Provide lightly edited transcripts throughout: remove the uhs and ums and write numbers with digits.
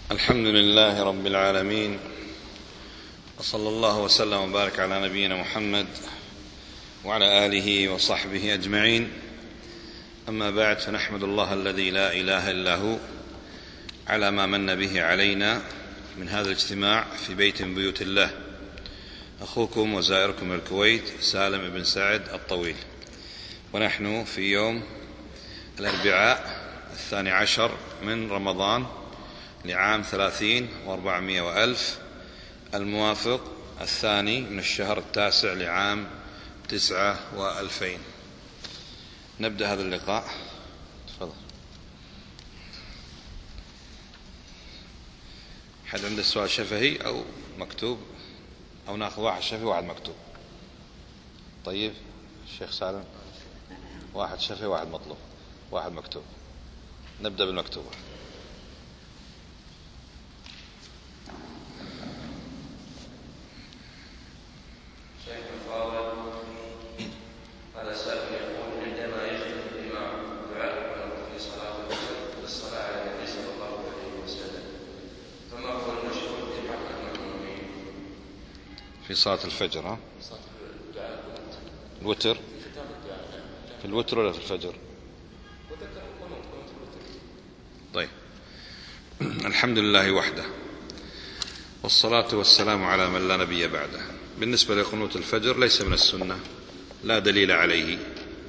الحمد لله رب العالمين، وصلى الله وسلم وبارك على نبينا محمد وعلى آله وصحبه أجمعين. أما بعد، فنحمد الله الذي لا إله إلا هو على ما من به علينا من هذا الاجتماع في بيت من بيوت الله. أخوكم وزائركم الكويت سالم بن سعد الطويل، ونحن في يوم الأربعاء 12 من رمضان لعام 30 و400 وألف، الموافق 2 من الشهر 9 لعام 9 و2000. نبدأ هذا اللقاء. تفضل. حد عنده سؤال شفهي أو مكتوب، أو ناخذ واحد شفهي وواحد مكتوب؟ طيب الشيخ سالم، واحد شفهي واحد مطلوب واحد مكتوب. نبدأ بالمكتوب. في صلاة الفجر، الوتر، في الوتر ولا في الفجر؟ طيب، الحمد لله وحده، والصلاة والسلام على من لا نبي بعده. بالنسبة لقنوت الفجر ليس من السنة، لا دليل عليه،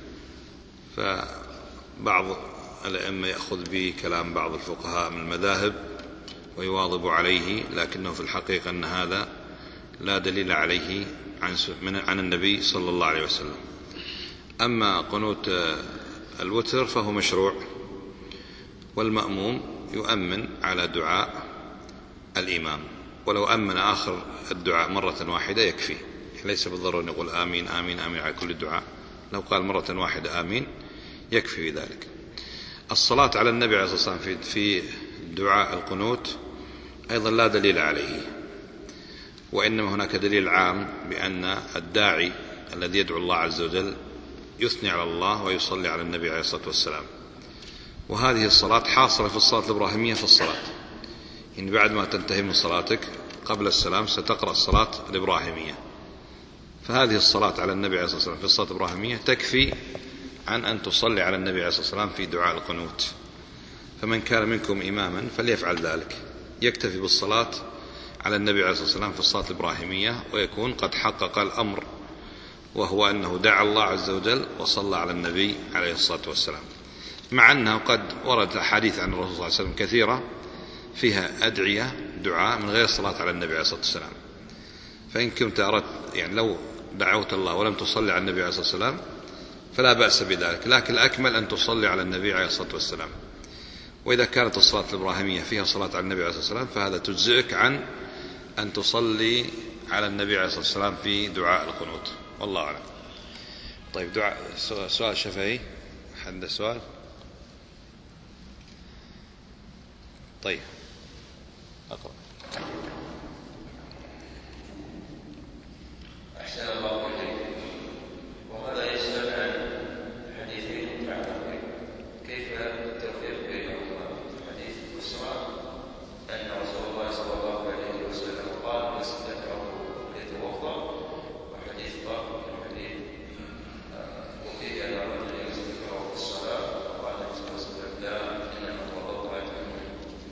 فبعض الأئمة يأخذ به كلام بعض الفقهاء من المذاهب ويواظب عليه، لكنه في الحقيقة أن هذا لا دليل عليه عن النبي صلى الله عليه وسلم. أما قنوت الوتر فهو مشروع، والمأموم يؤمن على دعاء الإمام، ولو أمن آخر الدعاء مرة واحدة يكفي، ليس بالضرورة نقول آمين آمين آمين على كل الدعاء، لو قال مرة واحدة آمين يكفي في ذلك. الصلاة على النبي عليه الصلاة والسلام في دعاء القنوت أيضا لا دليل عليه، وإنما هناك دليل عام بأن الداعي الذي يدعو الله عز وجل يثني على الله ويصلي على النبي عليه الصلاة والسلام، وهذه الصلاة حاصلة في الصلاة الإبراهيمية في الصلاة، إن بعد ما تنتهي من صلاتك قبل السلام ستقرأ الصلاة الإبراهيمية، فهذه الصلاة على النبي عليه الصلاة والسلام في الصلاة الإبراهيمية تكفي عن أن تصلي على النبي عليه الصلاة والسلام في دعاء القنوت. فمن كان منكم إماما فليفعل ذلك، يكتفي بالصلاة على النبي عليه الصلاة والسلام في الصلاة الإبراهيمية، ويكون قد حقق الأمر، وهو أنه دعا الله عز وجل وصلى على النبي عليه الصلاة والسلام، مع أنه قد ورد أحاديث عن الرسول صلى الله عليه وسلم كثيرة فيها أدعية دعاء من غير الصلاة على النبي عليه الصلاة والسلام. فإن كنت أردت يعني لو دعوت الله ولم تصلي على النبي عليه الصلاة والسلام فلا بأس بذلك، لكن الأكمل أن تصلي على النبي عليه الصلاة والسلام. وإذا كانت الصلاة الإبراهيمية فيها صلاة على النبي عليه الصلاة والسلام فهذا تجزئك عن أن تصلي على النبي عليه الصلاة والسلام في دعاء القنوت، والله أعلم. طيب، دعاء سؤال شفهي، حد سؤال؟ طيب أقرأ. أحسن الله إليك، وهذا يسأل عن حديثين متعلقين، كيف التوفيق بينهما؟ حديث الصلاة أن رسول الله صلى الله عليه وسلم قال من استذكره يتوضأ، وحديث طارق الحديث وفيه أن الرجل يستذكره في الصلاة قال صلى الله عليه وسلم لا إنما توضأت عنه.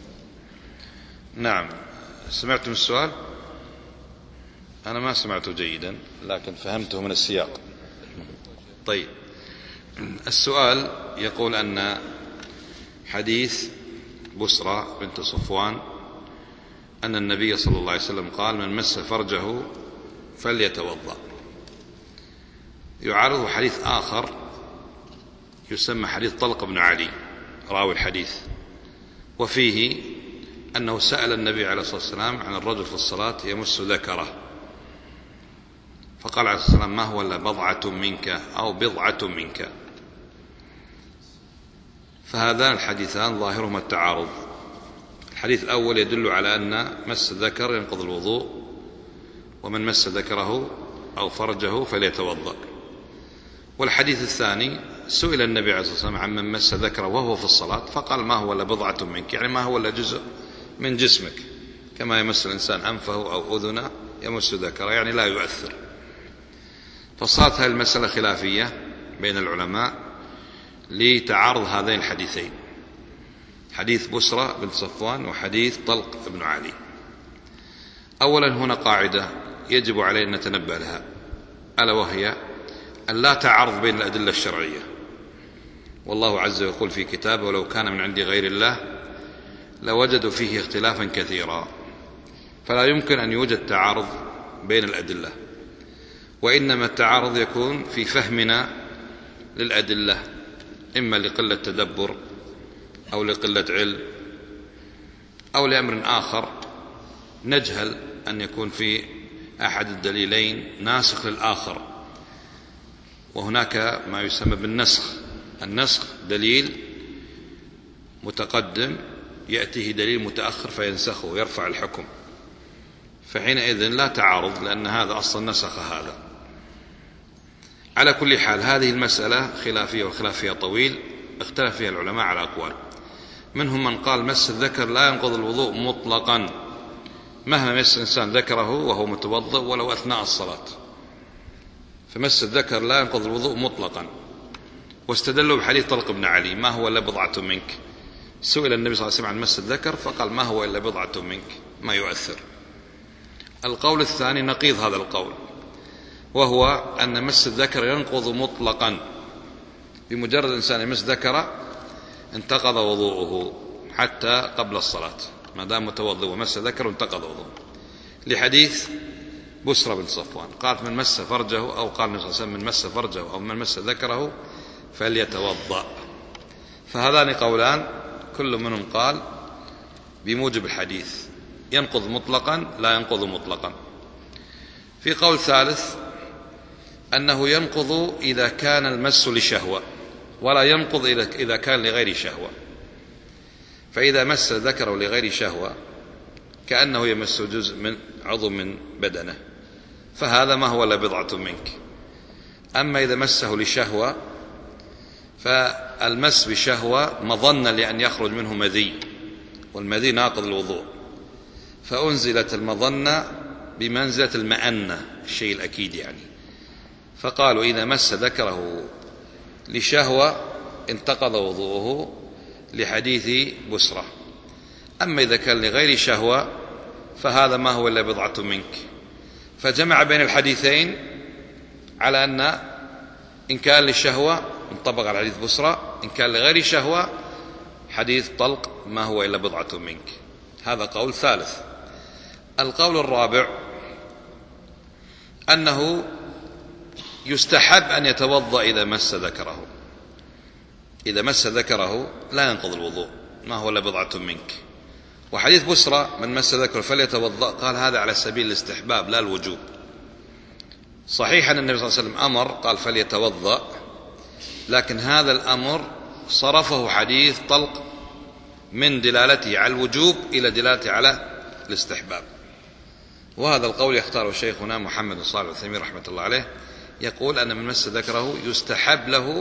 نعم، سمعتم السؤال؟ أنا ما سمعته جيدا لكن فهمته من السياق. طيب، السؤال يقول أن حديث بسرى بنت صفوان أن النبي صلى الله عليه وسلم قال من مس فرجه فليتوضأ، يعارضه حديث آخر يسمى حديث طلق بن علي راوي الحديث، وفيه أنه سأل النبي عليه الصلاة والسلام عن الرجل في الصلاة يمس ذكره، فقال عليه الصلاة والسلام ما هو إلا بضعة منك أو بضعة منك. فهذان الحديثان ظاهرهما التعارض. الحديث الأول يدل على أن مس الذكر ينقض الوضوء، ومن مس ذكره أو فرجه فليتوضأ. والحديث الثاني سئل النبي عليه الصلاة والسلام عن من مس ذكره وهو في الصلاة فقال ما هو إلا بضعة منك، يعني ما هو إلا جزء من جسمك، كما يمس الإنسان أنفه أو أذنه يمس ذكره، يعني لا يؤثر. فصارت هذه المسألة خلافية بين العلماء لتعارض هذين الحديثين، حديث بسرة بن صفوان وحديث طلق بن علي. أولا هنا قاعدة يجب علينا أن نتنبه لها، ألا وهي أن لا تعارض بين الأدلة الشرعية. والله عز وجل يقول في كتابه: ولو كان من عند غير الله لوجدوا فيه اختلافا كثيرا. فلا يمكن أن يوجد تعارض بين الأدلة، وإنما التعارض يكون في فهمنا للأدلة، إما لقلة تدبر أو لقلة علم أو لأمر آخر، نجهل أن يكون في أحد الدليلين ناسخ للآخر. وهناك ما يسمى بالنسخ، النسخ دليل متقدم يأتيه دليل متأخر فينسخه ويرفع الحكم، فحينئذ لا تعارض، لأن هذا أصلا نسخ هذا. على كل حال هذه المسألة خلافية، وخلافية طويل، اختلف فيها العلماء على أقوال. منهم من قال مس الذكر لا ينقض الوضوء مطلقا، مهما مس الإنسان ذكره وهو متوضئ ولو أثناء الصلاة، فمس الذكر لا ينقض الوضوء مطلقا. واستدلوا بحديث طلق بن علي: ما هو إلا بضعة منك. سئل النبي صلى الله عليه وسلم عن مس الذكر فقال: ما هو إلا بضعة منك، ما يؤثر. القول الثاني نقيض هذا القول، وهو أن مس الذكر ينقض مطلقا، بمجرد الإنسان يمس ذكره انتقض وضوءه حتى قبل الصلاة، ما دام متوضئ ومس ذكره انتقض وضوءه، لحديث بسرة بن صفوان قالت: من مس فرجه، أو قال النبي صلى الله عليه وسلم: من مس فرجه أو من مس ذكره فليتوضأ. فهذان قولان كل منهم قال بموجب الحديث ينقض مطلقا لا ينقض مطلقا. في قول ثالث أنه ينقض إذا كان المس لشهوة، ولا ينقض إذا كان لغير شهوة. فإذا مس ذكره لغير شهوة كأنه يمس جزء من عضو من بدنه، فهذا ما هو إلا بضعة منك. أما إذا مسه لشهوة فالمس بشهوة مظنة لأن يخرج منه مذي، والمذي ناقض الوضوء، فأنزلت المظنة بمنزلة المأنة، الشيء الأكيد يعني. فقالوا إذا مس ذكره لشهوة انتقض وضوءه، لحديث بسرة. أما إذا كان لغير شهوة فهذا ما هو إلا بضعة منك. فجمع بين الحديثين على أن إن كان للشهوة انطبق على حديث بسرة، إن كان لغير شهوة حديث طلق ما هو إلا بضعة منك. هذا قول ثالث. القول الرابع أنه يستحب أن يتوضأ إذا مس ذكره، إذا مس ذكره لا ينقض الوضوء، ما هو إلا بضعة منك. وحديث بسرة من مس ذكره فليتوضأ قال هذا على سبيل الاستحباب لا الوجوب. صحيح أن النبي صلى الله عليه وسلم أمر قال فليتوضأ، لكن هذا الأمر صرفه حديث طلق من دلالته على الوجوب إلى دلالته على الاستحباب. وهذا القول يختاره شيخنا محمد صالح العثيمين رحمة الله عليه، يقول أن من مس ذكره يستحب له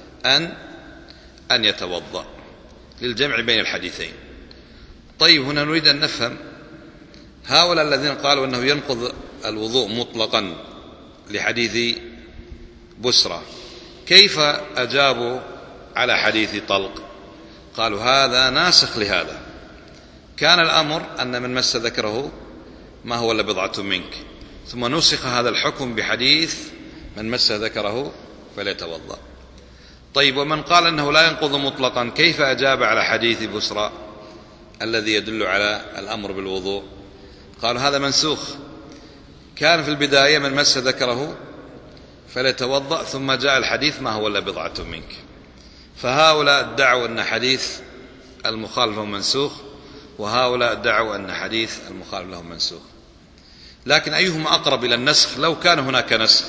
أن يتوضأ، للجمع بين الحديثين. طيب هنا نريد أن نفهم هؤلاء الذين قالوا أنه ينقض الوضوء مطلقا لحديث بسرة كيف أجابوا على حديث طلق؟ قالوا هذا ناسخ لهذا، كان الأمر أن من مس ذكره ما هو إلا بضعة منك، ثم نسخ هذا الحكم بحديث من مس ذكره فليتوضأ. طيب ومن قال أنه لا ينقض مطلقا كيف أجاب على حديث بسرى الذي يدل على الأمر بالوضوء؟ قالوا هذا منسوخ، كان في البداية من مس ذكره فليتوضأ، ثم جاء الحديث ما هو إلا بضعة منك. فهؤلاء ادعوا أن حديث المخالف لهم منسوخ، وهؤلاء ادعوا أن حديث المخالف لهم منسوخ. لكن أيهما أقرب إلى النسخ لو كان هناك نسخ؟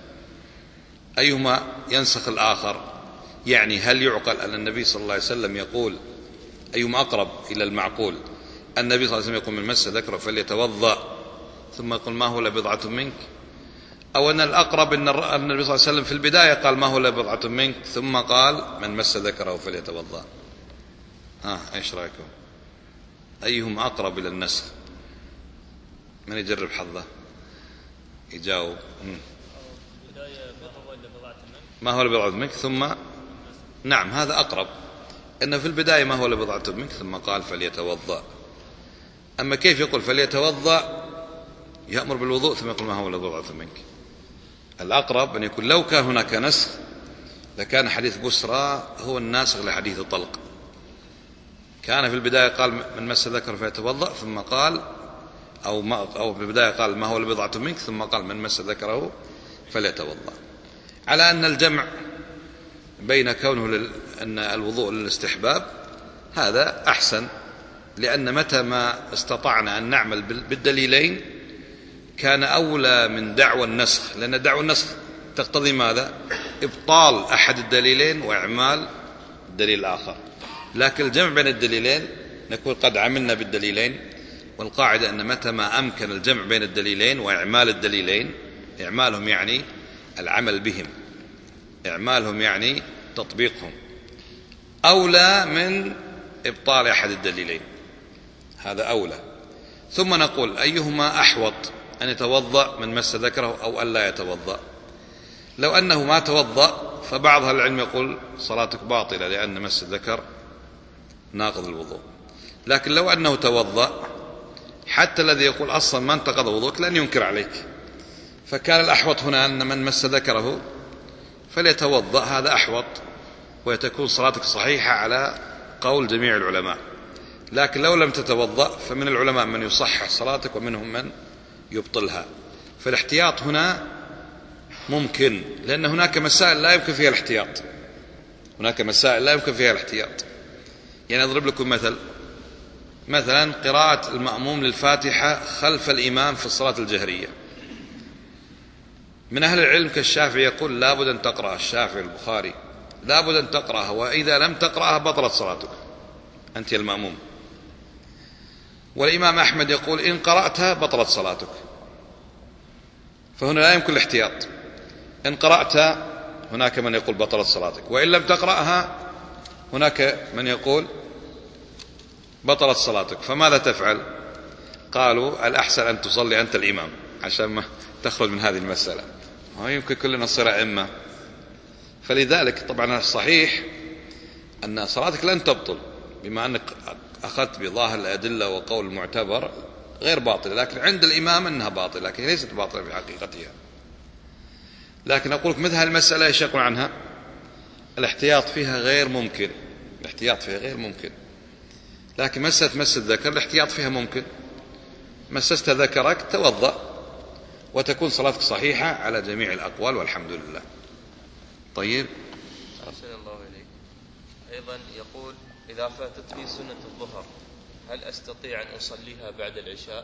أيهما ينسخ الآخر؟ يعني هل يعقل أن النبي صلى الله عليه وسلم يقول أيهما أقرب إلى المعقول؟ النبي صلى الله عليه وسلم يقول من مس ذكره فليتوضأ ثم يقول ما هو إلا بضعة منك، أو أن الأقرب أن النبي صلى الله عليه وسلم في البداية قال ما هو إلا بضعة منك ثم قال من مس ذكره فليتوضأ؟ إيش رأيكم؟ أيهم أقرب إلى النسخ؟ من يجرب حظه يجاوب. ما هو لبضعة منك ثم نعم هذا أقرب، إن في البداية ما هو لبضعة منك ثم قال فليتوضأ. أما كيف يقول فليتوضأ يأمر بالوضوء ثم يقول ما هو لبضعة منك؟ الأقرب أن يكون لو كان هناك نسخ لكان حديث بسرى هو الناسخ لحديث طلق. كان في البداية قال من مس ذكر فيتوضأ ثم قال أو في البداية قال ما هو لبضعة منك ثم قال من مس ذكره فليتوضأ، على أن الجمع بين كونه أن الوضوء للاستحباب هذا أحسن، لأن متى ما استطعنا أن نعمل بالدليلين كان أولى من دعوى النسخ، لأن دعوى النسخ تقتضي ماذا؟ إبطال أحد الدليلين وإعمال الدليل الآخر. لكن الجمع بين الدليلين نقول قد عملنا بالدليلين، والقاعدة أن متى ما أمكن الجمع بين الدليلين وإعمال الدليلين، إعمالهم يعني العمل بهم، إعمالهم يعني تطبيقهم، أولى من إبطال أحد الدليلين، هذا أولى. ثم نقول أيهما أحوط، أن يتوضأ من مس ذكره أو أن لا يتوضأ؟ لو أنه ما توضأ فبعض أهل العلم يقول صلاتك باطلة لأن مس الذكر ناقض الوضوء، لكن لو أنه توضأ حتى الذي يقول أصلا ما انتقض وضوءك لن ينكر عليك، فكان الأحوط هنا أن من مس ذكره فليتوضأ، هذا أحوط، وتكون صلاتك صحيحة على قول جميع العلماء. لكن لو لم تتوضأ فمن العلماء من يصحح صلاتك ومنهم من يبطلها، فالاحتياط هنا ممكن، لأن هناك مسائل لا يمكن فيها الاحتياط، هناك مسائل لا يمكن فيها الاحتياط. يعني أضرب لكم مثلا قراءة المأموم للفاتحة خلف الإمام في الصلاة الجهرية، من أهل العلم كالشافعي يقول لابد أن تقرأ، الشافعي البخاري لابد أن تقرأها، وإذا لم تقرأها بطلت صلاتك أنت المأموم. والإمام أحمد يقول إن قرأتها بطلت صلاتك، فهنا لا يمكن الاحتياط، إن قرأتها هناك من يقول بطلت صلاتك، وإن لم تقرأها هناك من يقول بطلت صلاتك، فماذا تفعل؟ قالوا الأحسن أن تصلي أنت الإمام عشان ما تخرج من هذه المسألة، يمكن كلنا نصير أئمة. فلذلك طبعا الصحيح أن صلاتك لن تبطل بما أنك أخذت بظاهر الأدلة وقول المعتبر غير باطل، لكن عند الإمام أنها باطل، لكن ليست باطلة في حقيقتها. لكن أقول لك مثل هذه المسألة ايش يقول عنها؟ الاحتياط فيها غير ممكن، الاحتياط فيها غير ممكن. لكن مس الذكر الاحتياط فيها ممكن، مسست ذكرك توضأ وتكون صلاتك صحيحة على جميع الأقوال والحمد لله. طيب، أحسن الله إليك. أيضا يقول إذا فاتتني سنة الظهر هل أستطيع أن أصليها بعد العشاء؟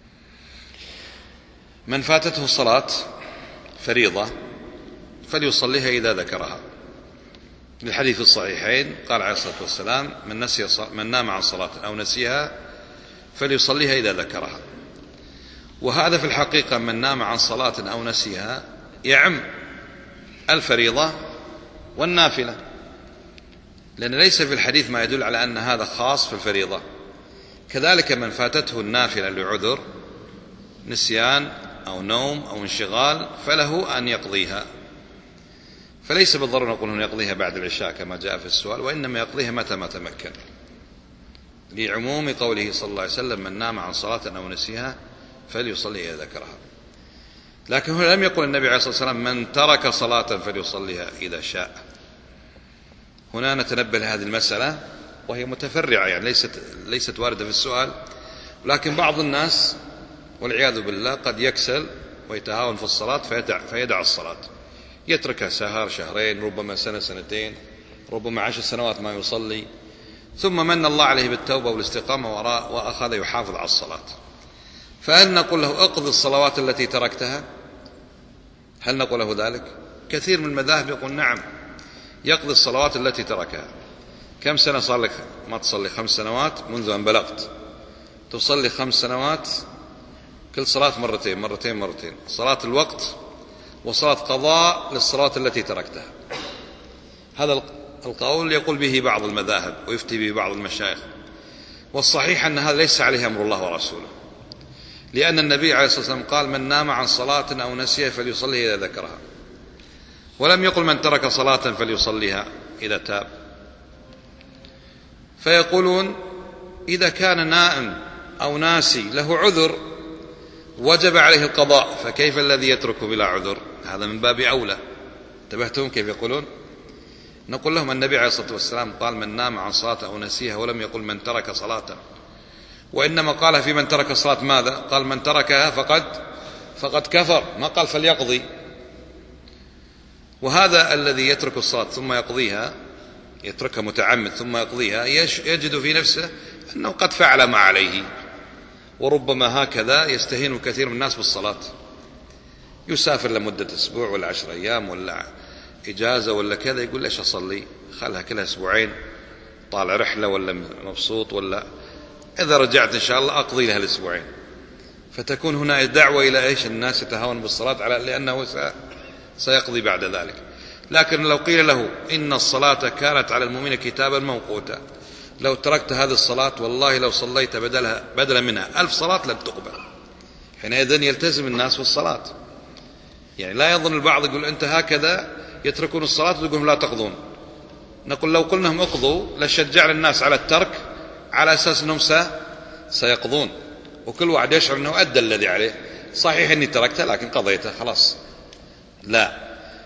من فاتته الصلاة فريضة فليصليها إذا ذكرها، بالحديث الصحيحين قال عليه الصلاة والسلام من نام عن صلاة أو نسيها فليصليها إذا ذكرها. وهذا في الحقيقة من نام عن صلاة أو نسيها يعم الفريضة والنافلة، لأن ليس في الحديث ما يدل على أن هذا خاص في الفريضة. كذلك من فاتته النافلة لعذر نسيان أو نوم أو انشغال فله أن يقضيها، فليس بالضرورة نقول أنه يقضيها بعد العشاء كما جاء في السؤال، وإنما يقضيها متى ما تمكن، لعموم قوله صلى الله عليه وسلم من نام عن صلاة أو نسيها فليصلي إذا ذكرها. لكن هنا لم يقل النبي عليه الصلاة والسلام من ترك صلاة فليصليها إذا شاء. هنا نتنبه لهذه المسألة وهي متفرعة، يعني ليست واردة في السؤال، ولكن بعض الناس والعياذ بالله قد يكسل ويتهاون في الصلاة فيدع الصلاة، يتركها سهر شهرين ربما سنة سنتين ربما 10 سنوات ما يصلي، ثم من الله عليه بالتوبة والاستقامة وأخذ يحافظ على الصلاة. فهل نقول له اقضي الصلوات التي تركتها؟ هل نقول له ذلك؟ كثير من المذاهب يقول نعم يقضي الصلوات التي تركها. كم سنة صار لك ما تصلي؟ 5 سنوات منذ أن بلغت، تصلي 5 سنوات كل صلاة مرتين، صلاة الوقت وصلاة قضاء للصلاة التي تركتها. هذا القول يقول به بعض المذاهب ويفتي به بعض المشايخ، والصحيح أن هذا ليس عليه أمر الله ورسوله، لأن النبي عليه الصلاة والسلام قال: من نام عن صلاة أو نسيها فليصلي إذا ذكرها، ولم يقل من ترك صلاة فليصليها إذا تاب. فيقولون إذا كان نائم أو ناسي له عذر وجب عليه القضاء، فكيف الذي يترك بلا عذر؟ هذا من باب أولى. انتبهتم كيف يقولون؟ نقول لهم النبي عليه الصلاة والسلام قال: من نام عن صلاة أو نسيها، ولم يقل من ترك صلاة، وإنما قال في من ترك الصلاة ماذا؟ قال: من تركها فقد كفر، ما قال فليقضي. وهذا الذي يترك الصلاة ثم يقضيها، يتركها متعمد ثم يقضيها، يجد في نفسه أنه قد فعل ما عليه. وربما هكذا يستهين كثير من الناس بالصلاة، يسافر لمدة أسبوع ولا 10 أيام ولا إجازة ولا كذا، يقول: ليش أصلي؟ خلها كلها أسبوعين، طالع رحلة ولا مبسوط، ولا إذا رجعت إن شاء الله أقضي لها الأسبوعين. فتكون هنا دعوة إلى إيش؟ الناس يتهاون بالصلاة لأنه سيقضي بعد ذلك. لكن لو قيل له إن الصلاة كانت على المؤمن كتابا موقوتا، لو تركت هذه الصلاة والله لو صليت بدلا منها 1000 صلاة لم تقبل، حينئذ يلتزم الناس بالصلاة. يعني لا يظن البعض يقول أنت هكذا يتركون الصلاة ويقولون لا تقضون. نقول لو قلنا هم اقضوا لشجعنا الناس على الترك على أساس أنهم سيقضون، وكل واحد يشعر أنه أدى الذي عليه. صحيح أني تركته لكن قضيته خلاص. لا،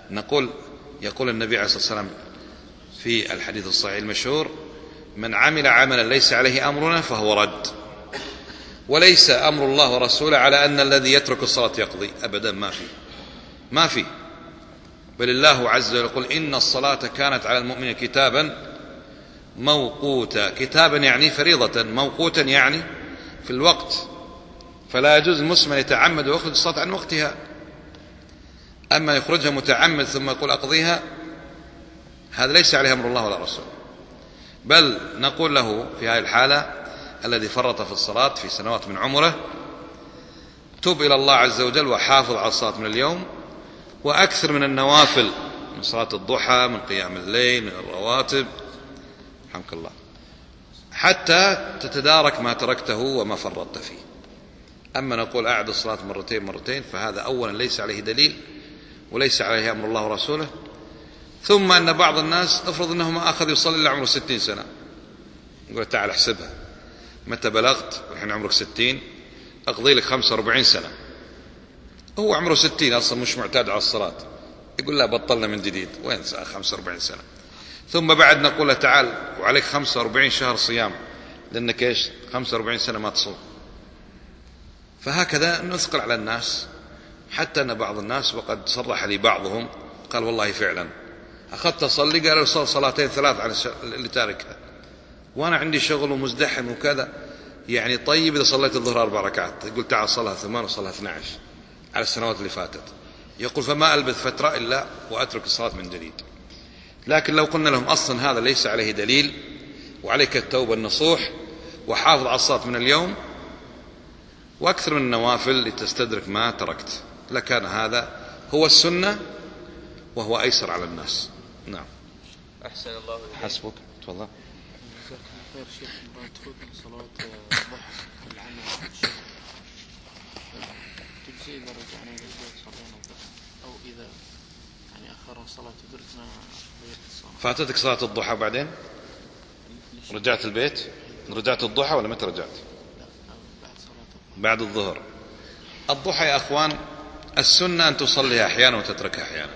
يقول النبي عليه الصلاة والسلام في الحديث الصحيح المشهور: من عمل عملا ليس عليه أمرنا فهو رد. وليس أمر الله ورسوله على أن الذي يترك الصلاة يقضي أبدا، ما في. بل الله عز وجل يقول: إن الصلاة كانت على المؤمن كتابا موقوتا. كتابا يعني فريضة، موقوتا يعني في الوقت، فلا يجوز المسلم يتعمد ويخرج الصلاة عن وقتها. أما يخرجها متعمد ثم يقول أقضيها، هذا ليس عليه أمر الله ولا رسوله. بل نقول له في هذه الحالة الذي فرط في الصلاة في سنوات من عمره: تب إلى الله عز وجل وحافظ على الصلاة من اليوم، وأكثر من النوافل، من صلاة الضحى، من قيام الليل، من الرواتب، رحمك الله، حتى تتدارك ما تركته وما فرطت فيه. أما نقول أعد الصلاة مرتين فهذا أولا ليس عليه دليل وليس عليه أمر الله ورسوله. ثم أن بعض الناس افرض أنه ما أخذ يصلي إلا عمره 60 سنة، يقول: تعال احسبها، متى بلغت والحين عمرك 60 أقضي لك 45 سنة. هو عمره 60 أصلا مش معتاد على الصلاة، يقول: لا، بطلنا من جديد، وين 45 سنة؟ ثم بعد نقول له: تعال وعليك 45 شهر صيام، لأنك إيش 45 سنة ما تصوم. فهكذا نثقل على الناس، حتى أن بعض الناس وقد صرح لي بعضهم قال: والله فعلا أخذت أصلي، قال: صلي 2 3 على اللي تاركها، وأنا عندي شغل ومزدحم وكذا. يعني طيب إذا صليت الظهر 4 ركعات، يقول: تعال صلها 8 وصلها 12 على السنوات اللي فاتت. يقول: فما ألبث فترة إلا وأترك الصلاة من جديد. لكن لو قلنا لهم أصلا هذا ليس عليه دليل، وعليك التوبة النصوح، وحافظ على الصلاة من اليوم، وأكثر من النوافل لتستدرك ما تركت، لكان هذا هو السنة وهو أيسر على الناس. نعم. أحسن الله إليك. حسبك. تفضل. خير شيخ، تفوتنا صلاة الضحى العمل تجزي إذا رجعنا إلى البيت صلينا الضحى، أو إذا يعني أخرنا الصلاة تدركنا غير الصلاة. فاتتك صلاة الضحى بعدين رجعت البيت، رجعت الضحى ولا متى رجعت؟ بعد صلاة بعد الظهر. الضحى يا أخوان السنة أن تصليها أحيانا وتتركها أحيانا،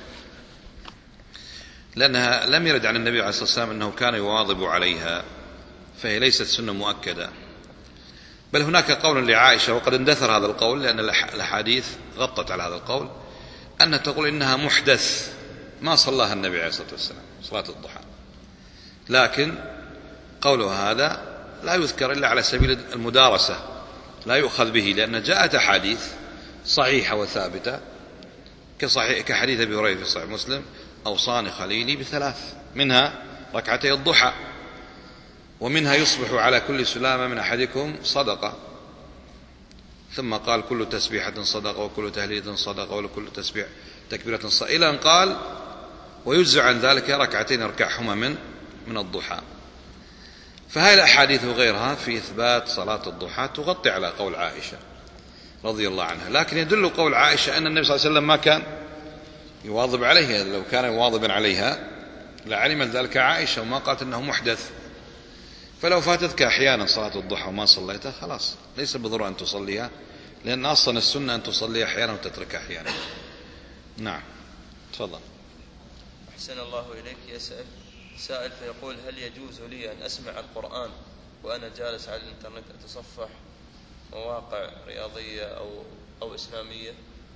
لأنها لم يرد عن النبي عليه الصلاة والسلام أنه كان يواظب عليها، فهي ليست سنة مؤكدة. بل هناك قول لعائشة، وقد اندثر هذا القول لأن الأحاديث غطت على هذا القول، أنها تقول إنها محدث ما صلاها النبي عليه الصلاة والسلام صلاة الضحى. لكن قولها هذا لا يذكر إلا على سبيل المدارسة، لا يؤخذ به، لأن جاءت أحاديث صحيحة وثابتة كحديث أبي هريرة في صحيح مسلم: أوصاني خليلي ب3، منها ركعتي الضحى، ومنها يصبح على كل سلامة من أحدكم صدقة. ثم قال: كل تسبيحة صدقة، وكل تهليلة صدقة، وكل تكبيرة صدقة، إلى أن قال: ويجزع عن ذلك ركعتين يركعهما من الضحى. فهذه الأحاديث وغيرها في إثبات صلاة الضحى تغطي على قول عائشة رضي الله عنها. لكن يدل قول عائشة أن النبي صلى الله عليه وسلم ما كان يواظب عليها، لو كان يواظبا عليها لعلمت ذلك عائشة وما قالت أنه محدث. فلو فاتتك أحيانا صلاة الضحى وما صليتها خلاص ليس بضرورة أن تصليها، لأن أصلا السنة أن تصلي أحيانا وتترك أحيانا. نعم تفضل. أحسن الله إليك. يسأل سائل فيقول: هل يجوز لي أن أسمع القرآن وأنا جالس على الإنترنت أتصفح مواقع رياضية أو إسلامية؟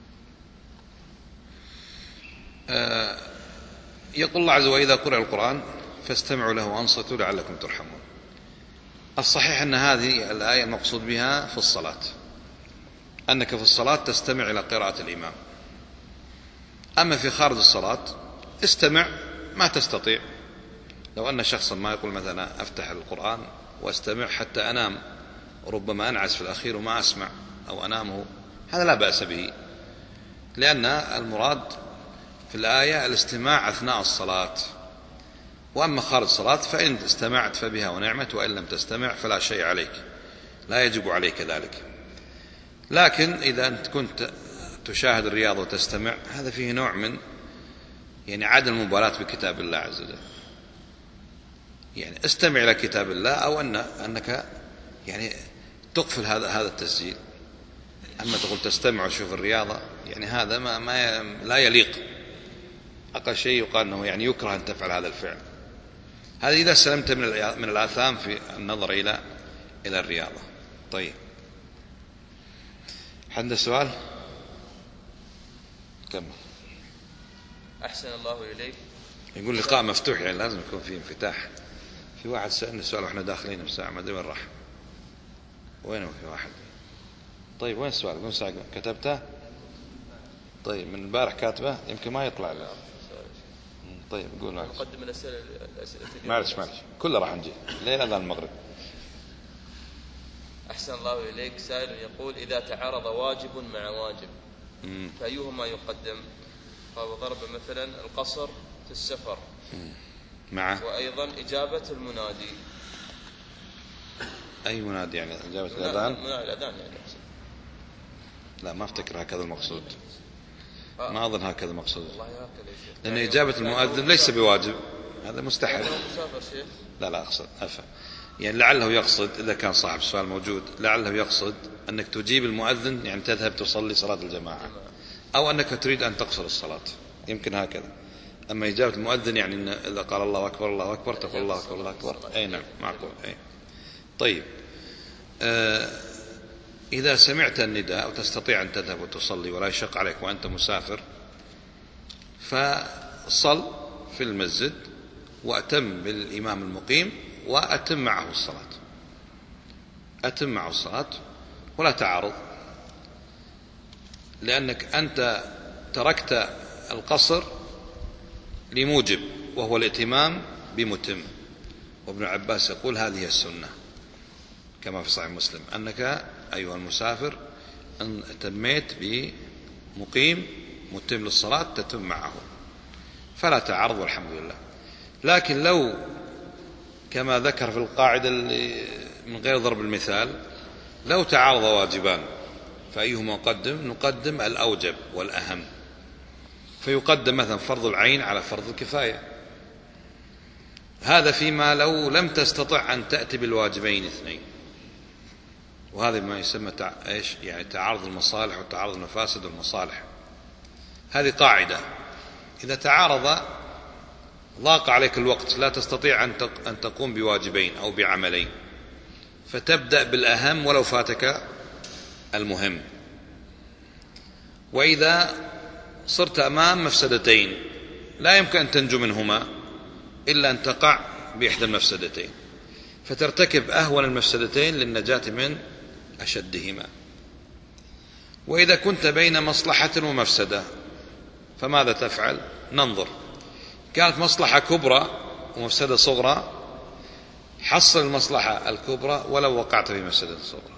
يقول الله عز وجل: وإذا قرأ القرآن فاستمعوا له وأنصتوا لعلكم ترحمون. الصحيح أن هذه الآية المقصود بها في الصلاة، أنك في الصلاة تستمع إلى قراءة الإمام. أما في خارج الصلاة استمع ما تستطيع. لو أن شخصا ما يقول مثلا أفتح القرآن واستمع حتى أنام، وربما أنعس في الأخير وما أسمع أو أنامه، هذا لا بأس به، لأن المراد في الآية الاستماع أثناء الصلاة. وأما خارج الصلاة فإن استمعت فبها ونعمت، وإن لم تستمع فلا شيء عليك، لا يجب عليك ذلك. لكن إذا أنت كنت تشاهد الرياضة وتستمع، هذا فيه نوع من يعني عدم المبالاة بكتاب الله عز وجل. يعني استمع إلى كتاب الله، أو أنك يعني تقفل هذا التسجيل. أما تقول تستمع وتشوف الرياضة، يعني هذا ما لا يليق. أقل شيء يقال أنه يعني يكره أن تفعل هذا الفعل. هذا إذا سلمت من الآثام في النظر إلى الرياضة. طيب، عنده سؤال؟ كمل. أحسن الله إليك. يقول لقاء مفتوح، يعني لازم يكون فيه انفتاح. في واحد سألنا سؤال وإحنا داخلين بساعة، ما أدري وين راح. وينه في واحد؟ طيب وين السؤال؟ وين ساقه؟ كتبته؟ طيب من البارح كاتبه، يمكن ما يطلع له. طيب قول. نقدم الأسئلة. معلش كله راح نجي لين أذان المغرب. أحسن الله إليك. سائل يقول: إذا تعارض واجب مع واجب فأيهما يقدم؟ وضرب مثلا القصر في السفر معه، وأيضا إجابة المنادي. أي منادي؟ يعني إجابة الأذان؟ الأذان يعني. لا ما أفتكر هكذا المقصود. ما أظن هكذا المقصود، لأن يعني إجابة المؤذن ليس بواجب، هذا مستحيل. لا أقصد يعني لعله يقصد، إذا كان صاحب السؤال موجود، لعله يقصد أنك تجيب المؤذن، يعني تذهب تصلي صلاة الجماعة، أو أنك تريد أن تقصر الصلاة، يمكن هكذا. أما إجابة المؤذن يعني إن إذا قال الله أكبر الله أكبر تقول الله أكبر الله أكبر. أي نعم معقول. أي طيب. إذا سمعت النداء وتستطيع أن تذهب وتصلي ولا يشق عليك وأنت مسافر، فصل في المسجد وأتم بالإمام المقيم وأتم معه الصلاة. أتم معه الصلاة ولا تعارض، لأنك أنت تركت القصر لموجب وهو الاتمام بمتم. وابن عباس يقول هذه السنة كما في صحيح مسلم، أنك أيها المسافر أن تميت بمقيم متم للصلاة تتم معه، فلا تعارض والحمد لله. لكن لو كما ذكر في القاعدة اللي من غير ضرب المثال، لو تعارض واجبان فأيهما نقدم الأوجب والأهم، فيقدم مثلا فرض العين على فرض الكفاية. هذا فيما لو لم تستطع أن تأتي بالواجبين اثنين، وهذا ما يسمى يعني تعارض المصالح وتعارض المفاسد والمصالح. هذه قاعدة، إذا تعارض ضاق عليك الوقت لا تستطيع أن تقوم بواجبين أو بعملين، فتبدأ بالأهم ولو فاتك المهم. وإذا صرت أمام مفسدتين لا يمكن أن تنجو منهما إلا أن تقع بإحدى المفسدتين، فترتكب أهون المفسدتين للنجاة من أشدهما. وإذا كنت بين مصلحة ومفسدة فماذا تفعل؟ ننظر. كانت مصلحة كبرى ومفسدة صغرى، حصل المصلحة الكبرى ولو وقعت في مفسدة صغرى.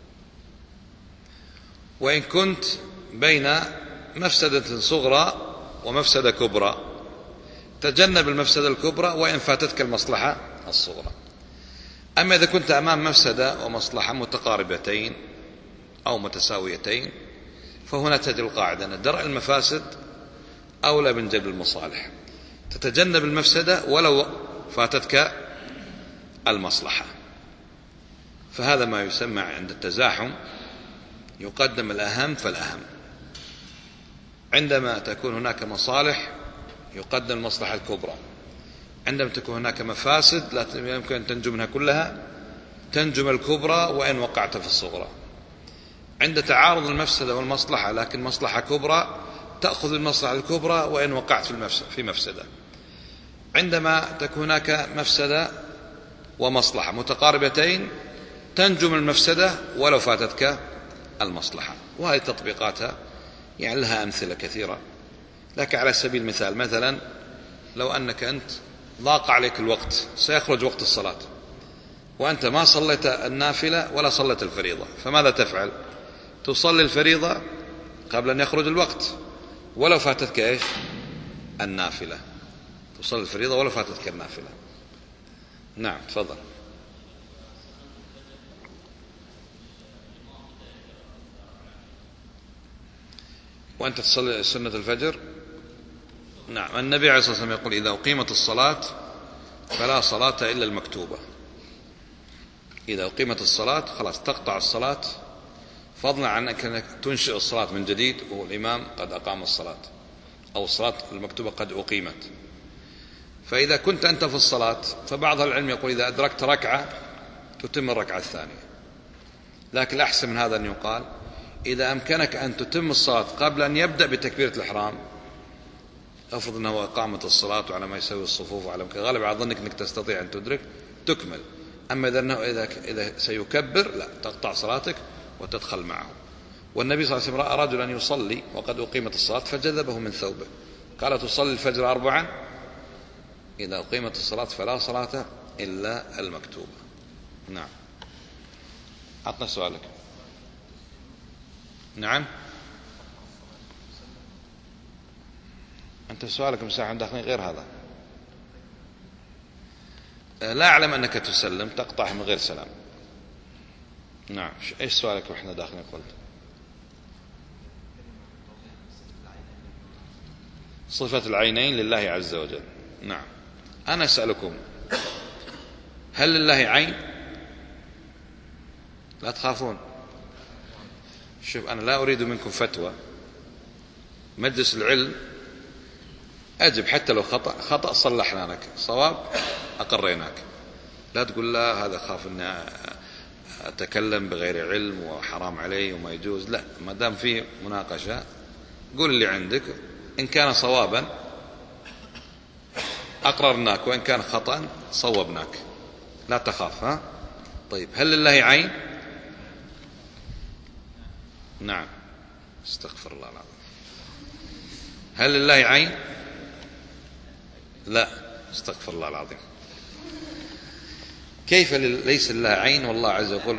وإن كنت بين مفسدة صغرى ومفسدة كبرى، تجنب المفسدة الكبرى وإن فاتتك المصلحة الصغرى. أما إذا كنت أمام مفسدة ومصلحة متقاربتين أو متساويتين فهنا تجد القاعدة أن درء المفاسد أولى من جلب المصالح، تتجنب المفسدة ولو فاتتك المصلحة. فهذا ما يسمى عند التزاحم يقدم الأهم فالأهم. عندما تكون هناك مصالح يقدم المصلحة الكبرى، عندما تكون هناك مفاسد لا يمكن أن تنجو منها كلها تنجم الكبرى وإن وقعت في الصغرى. عند تعارض المفسدة والمصلحة لكن مصلحة كبرى تأخذ المصلحة الكبرى وإن وقعت في مفسدة. عندما تكون هناك مفسدة ومصلحة متقاربتين تنجو من المفسدة ولو فاتتك المصلحة. وهذه تطبيقاتها يعني لها أمثلة كثيرة، لكن على سبيل المثال مثلا لو أنك أنت ضاق عليك الوقت، سيخرج وقت الصلاة وأنت ما صليت النافلة ولا صليت الفريضة، فماذا تفعل؟ تصلي الفريضة قبل أن يخرج الوقت ولو فاتتك إيش؟ النافلة. تصلي الفريضة ولو فاتتك النافلة. نعم تفضل. وأنت تصلي سنة الفجر؟ نعم. النبي عليه الصلاة والسلام يقول إذا أقيمت الصلاة فلا صلاة إلا المكتوبة. إذا أقيمت الصلاة خلاص تقطع الصلاة، فضلا عن أنك تنشئ الصلاة من جديد والإمام قد أقام الصلاة أو الصلاة المكتوبة قد أقيمت. فإذا كنت أنت في الصلاة فبعض العلم يقول إذا أدركت ركعة تتم الركعة الثانية، لكن الأحسن من هذا أن يقال إذا أمكنك أن تتم الصلاة قبل أن يبدأ بتكبيرة الإحرام، أفرض أنه إقامة الصلاة وعلى ما يسوي الصفوف وعلى غالب على ظنك أنك تستطيع أن تدرك تكمل. أما إذا سيكبر لا، تقطع صلاتك وتدخل معه. والنبي صلى الله عليه وسلم رأى رجلا يصلي وقد أقيمت الصلاة فجذبه من ثوبه قال تصلي الفجر 4 إذا أقيمت الصلاة فلا صلاة إلا المكتوبة. نعم. أعطنا سؤالك. نعم. أنت سؤالك مساحة داخلين غير هذا. لا أعلم أنك تسلم، تقطع من غير سلام. نعم. إيش سؤالك وإحنا داخلين؟ قلت صفة العينين لله عز وجل. نعم. أنا أسألكم هل لله عين؟ لا تخافون. شوف أنا لا أريد منكم فتوى، مجلس العلم أجب حتى لو خطأ صلحنا لك، صواب أقريناك. لا تقول لا هذا خاف أني أتكلم بغير علم وحرام علي وما يجوز. لا، ما دام في مناقشة قول اللي عندك، إن كان صوابا أقررناك وإن كان خطأ صوبناك، لا تخاف. ها طيب هل لله عين؟ نعم. استغفر الله العظيم. هل لله عين؟ لا. استغفر الله العظيم. كيف ليس لله عين والله عز وجل؟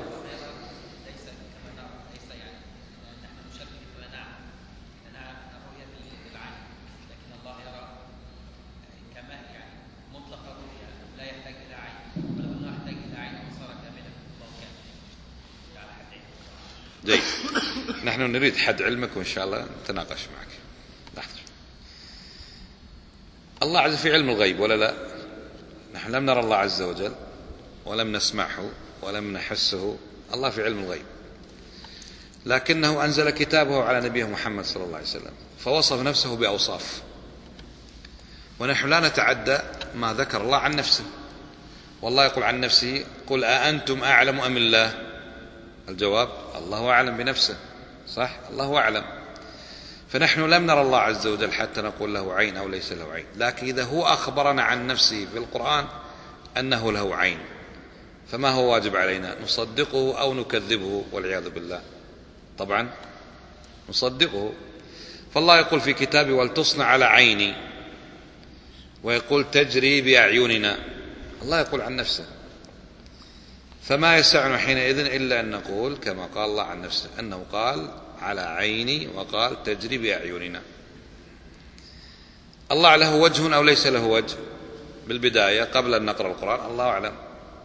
جيد. نحن نريد حد علمك وإن شاء الله نتناقش معك. لحظة. الله عز وجل في علم الغيب ولا لا؟ نحن لم نرى الله عز وجل ولم نسمعه ولم نحسه. الله في علم الغيب، لكنه أنزل كتابه على نبيه محمد صلى الله عليه وسلم فوصف نفسه بأوصاف، ونحن لا نتعدى ما ذكر الله عن نفسه. والله يقول عن نفسه قل أأنتم أعلم أم الله؟ الجواب الله أعلم بنفسه. صح، الله أعلم. فنحن لم نرى الله عز وجل حتى نقول له عين أو ليس له عين، لكن إذا هو أخبرنا عن نفسه في القرآن أنه له عين فما هو واجب علينا؟ نصدقه أو نكذبه؟ والعياذ بالله. طبعا نصدقه. فالله يقول في كتابه ولتصنع على عيني، ويقول تجري بأعيننا. الله يقول عن نفسه، فما يسعنا حينئذ إلا أن نقول كما قال الله عن نفسه أنه قال على عيني وقال تجري بأعيننا. الله له وجه أو ليس له وجه؟ بالبداية قبل أن نقرأ القرآن الله أعلم.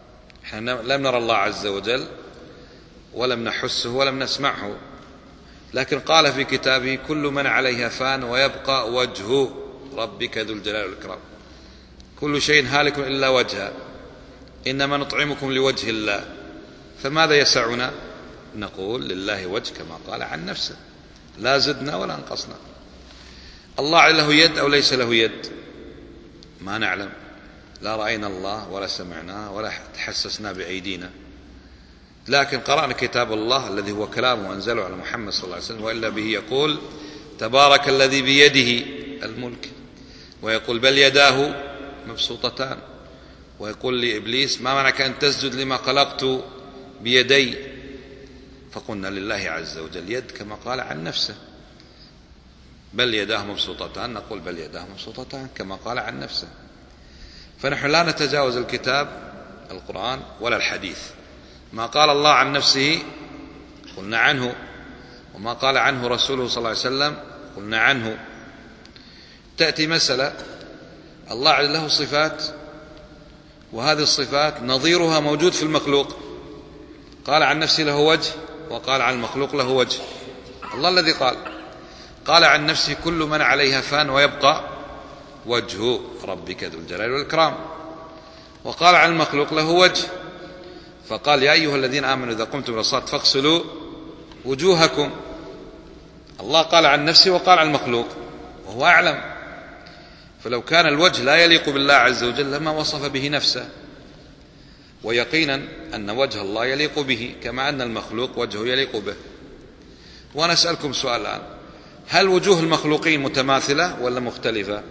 احنا لم نرى الله عز وجل ولم نحسه ولم نسمعه، لكن قال في كتابه كل من عليها فان ويبقى وجه ربك ذو الجلال والإكرام. كل شيء هالك إلا وجهه، إنما نطعمكم لوجه الله، فماذا يسعنا؟ نقول لله وجه كما قال عن نفسه، لا زدنا ولا انقصنا. الله له يد أو ليس له يد؟ ما نعلم، لا رأينا الله ولا سمعناه ولا تحسسنا بأيدينا، لكن قرأنا كتاب الله الذي هو كلامه وأنزله على محمد صلى الله عليه وسلم، وإلا به يقول تبارك الذي بيده الملك، ويقول بل يداه مبسوطتان، ويقول لإبليس ما منعك أن تسجد لما خلقت بيدي؟ فقلنا لله عز وجل يد كما قال عن نفسه. بل يداه مبسوطتان، نقول بل يداه مبسوطتان كما قال عن نفسه. فنحن لا نتجاوز الكتاب القرآن ولا الحديث، ما قال الله عن نفسه قلنا عنه، وما قال عنه رسوله صلى الله عليه وسلم قلنا عنه. تأتي مسألة الله له صفات، وهذه الصفات نظيرها موجود في المخلوق، قال عن نفسه له وجه وقال عن المخلوق له وجه. الله الذي قال عن نفسه كل من عليها فان ويبقى وجه ربك ذو الجلال والإكرام، وقال عن المخلوق له وجه، فقال يا أيها الذين آمنوا إذا قمتم إلى الصلاة فاغسلوا وجوهكم. الله قال عن نفسه وقال عن المخلوق وهو أعلم، فلو كان الوجه لا يليق بالله عز وجل لما وصف به نفسه، ويقينا أن وجه الله يليق به كما أن المخلوق وجهه يليق به. وأنا أسألكم سؤال الآن، هل وجوه المخلوقين متماثلة ولا مختلفة؟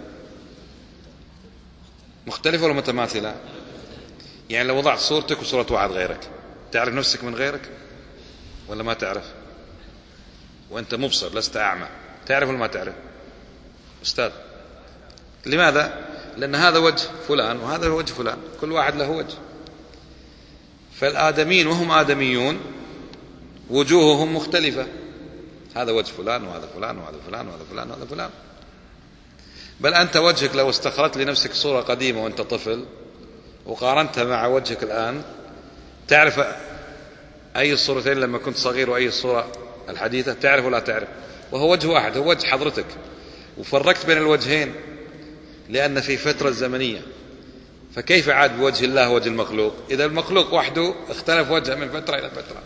مختلفة ولا متماثلة؟ يعني لو وضعت صورتك وصورة واحد غيرك، تعرف نفسك من غيرك ولا ما تعرف؟ وأنت مبصر لست أعمى، تعرف ولا ما تعرف؟ أستاذ، لماذا؟ لأن هذا وجه فلان وهذا وجه فلان، كل واحد له وجه. فالآدمين وهم آدميون وجوههم مختلفة، هذا وجه فلان وهذا فلان وهذا فلان وهذا فلان وهذا فلان. بل أنت وجهك لو استخرجت لنفسك صورة قديمة وأنت طفل وقارنتها مع وجهك الآن، تعرف أي الصورتين لما كنت صغير وأي الصورة الحديثة؟ تعرف ولا تعرف؟ وهو وجه واحد، هو وجه حضرتك، وفرقت بين الوجهين لأن في فترة زمنية. فكيف عاد بوجه الله وجه المخلوق إذا المخلوق وحده اختلف وجهه من فترة إلى فترة؟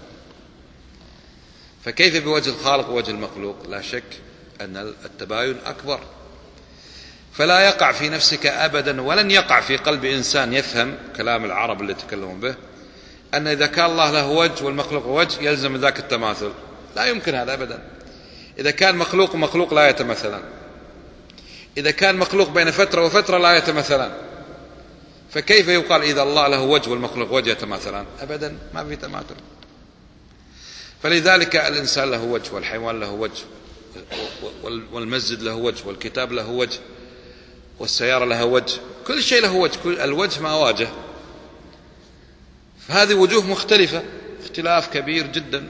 فكيف بوجه الخالق ووجه المخلوق؟ لا شك أن التباين أكبر. فلا يقع في نفسك أبدا ولن يقع في قلب إنسان يفهم كلام العرب اللي يتكلمون به أن إذا كان الله له وجه والمخلوق وجه يلزم ذاك التماثل، لا يمكن هذا أبدا. إذا كان مخلوق ومخلوق لا يتمثلان، إذا كان مخلوق بين فترة وفترة لا يتمثلان، فكيف يقال إذا الله له وجه والمخلوق وجه يتماثلان؟ أبدا، ما في تماثل. فلذلك الإنسان له وجه، والحيوان له وجه، والمسجد له وجه، والكتاب له وجه، والسيارة لها وجه، كل شيء له وجه، كل الوجه ما واجه. فهذه وجوه مختلفة، اختلاف كبير جدا.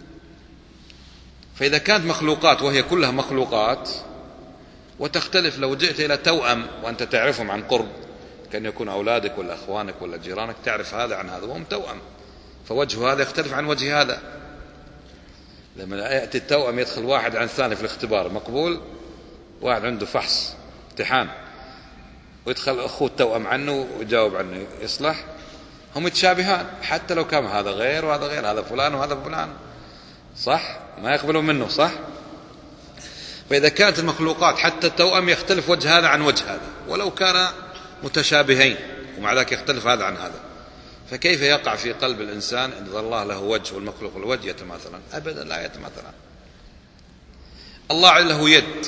فإذا كانت مخلوقات وهي كلها مخلوقات وتختلف، لو جئت إلى توأم وأنت تعرفهم عن قرب، كان يكون أولادك ولا أخوانك ولا جيرانك، تعرف هذا عن هذا وهم توأم، فوجه هذا يختلف عن وجه هذا. لما يأتي التوأم يدخل واحد عن ثاني في الاختبار مقبول، واحد عنده فحص امتحان ويدخل أخوه التوأم عنه ويجاوب عنه، يصلح؟ هم يتشابهان حتى لو كان هذا غير وهذا غير، هذا فلان وهذا فلان، صح؟ ما يقبلون منه، صح؟ فإذا كانت المخلوقات حتى التوأم يختلف وجه هذا عن وجه هذا ولو كان متشابهين، ومع ذلك يختلف هذا عن هذا، فكيف يقع في قلب الإنسان إن الله له وجه والمخلوق الوجه يتماثلان؟ أبدا لا يتماثلان. الله له يد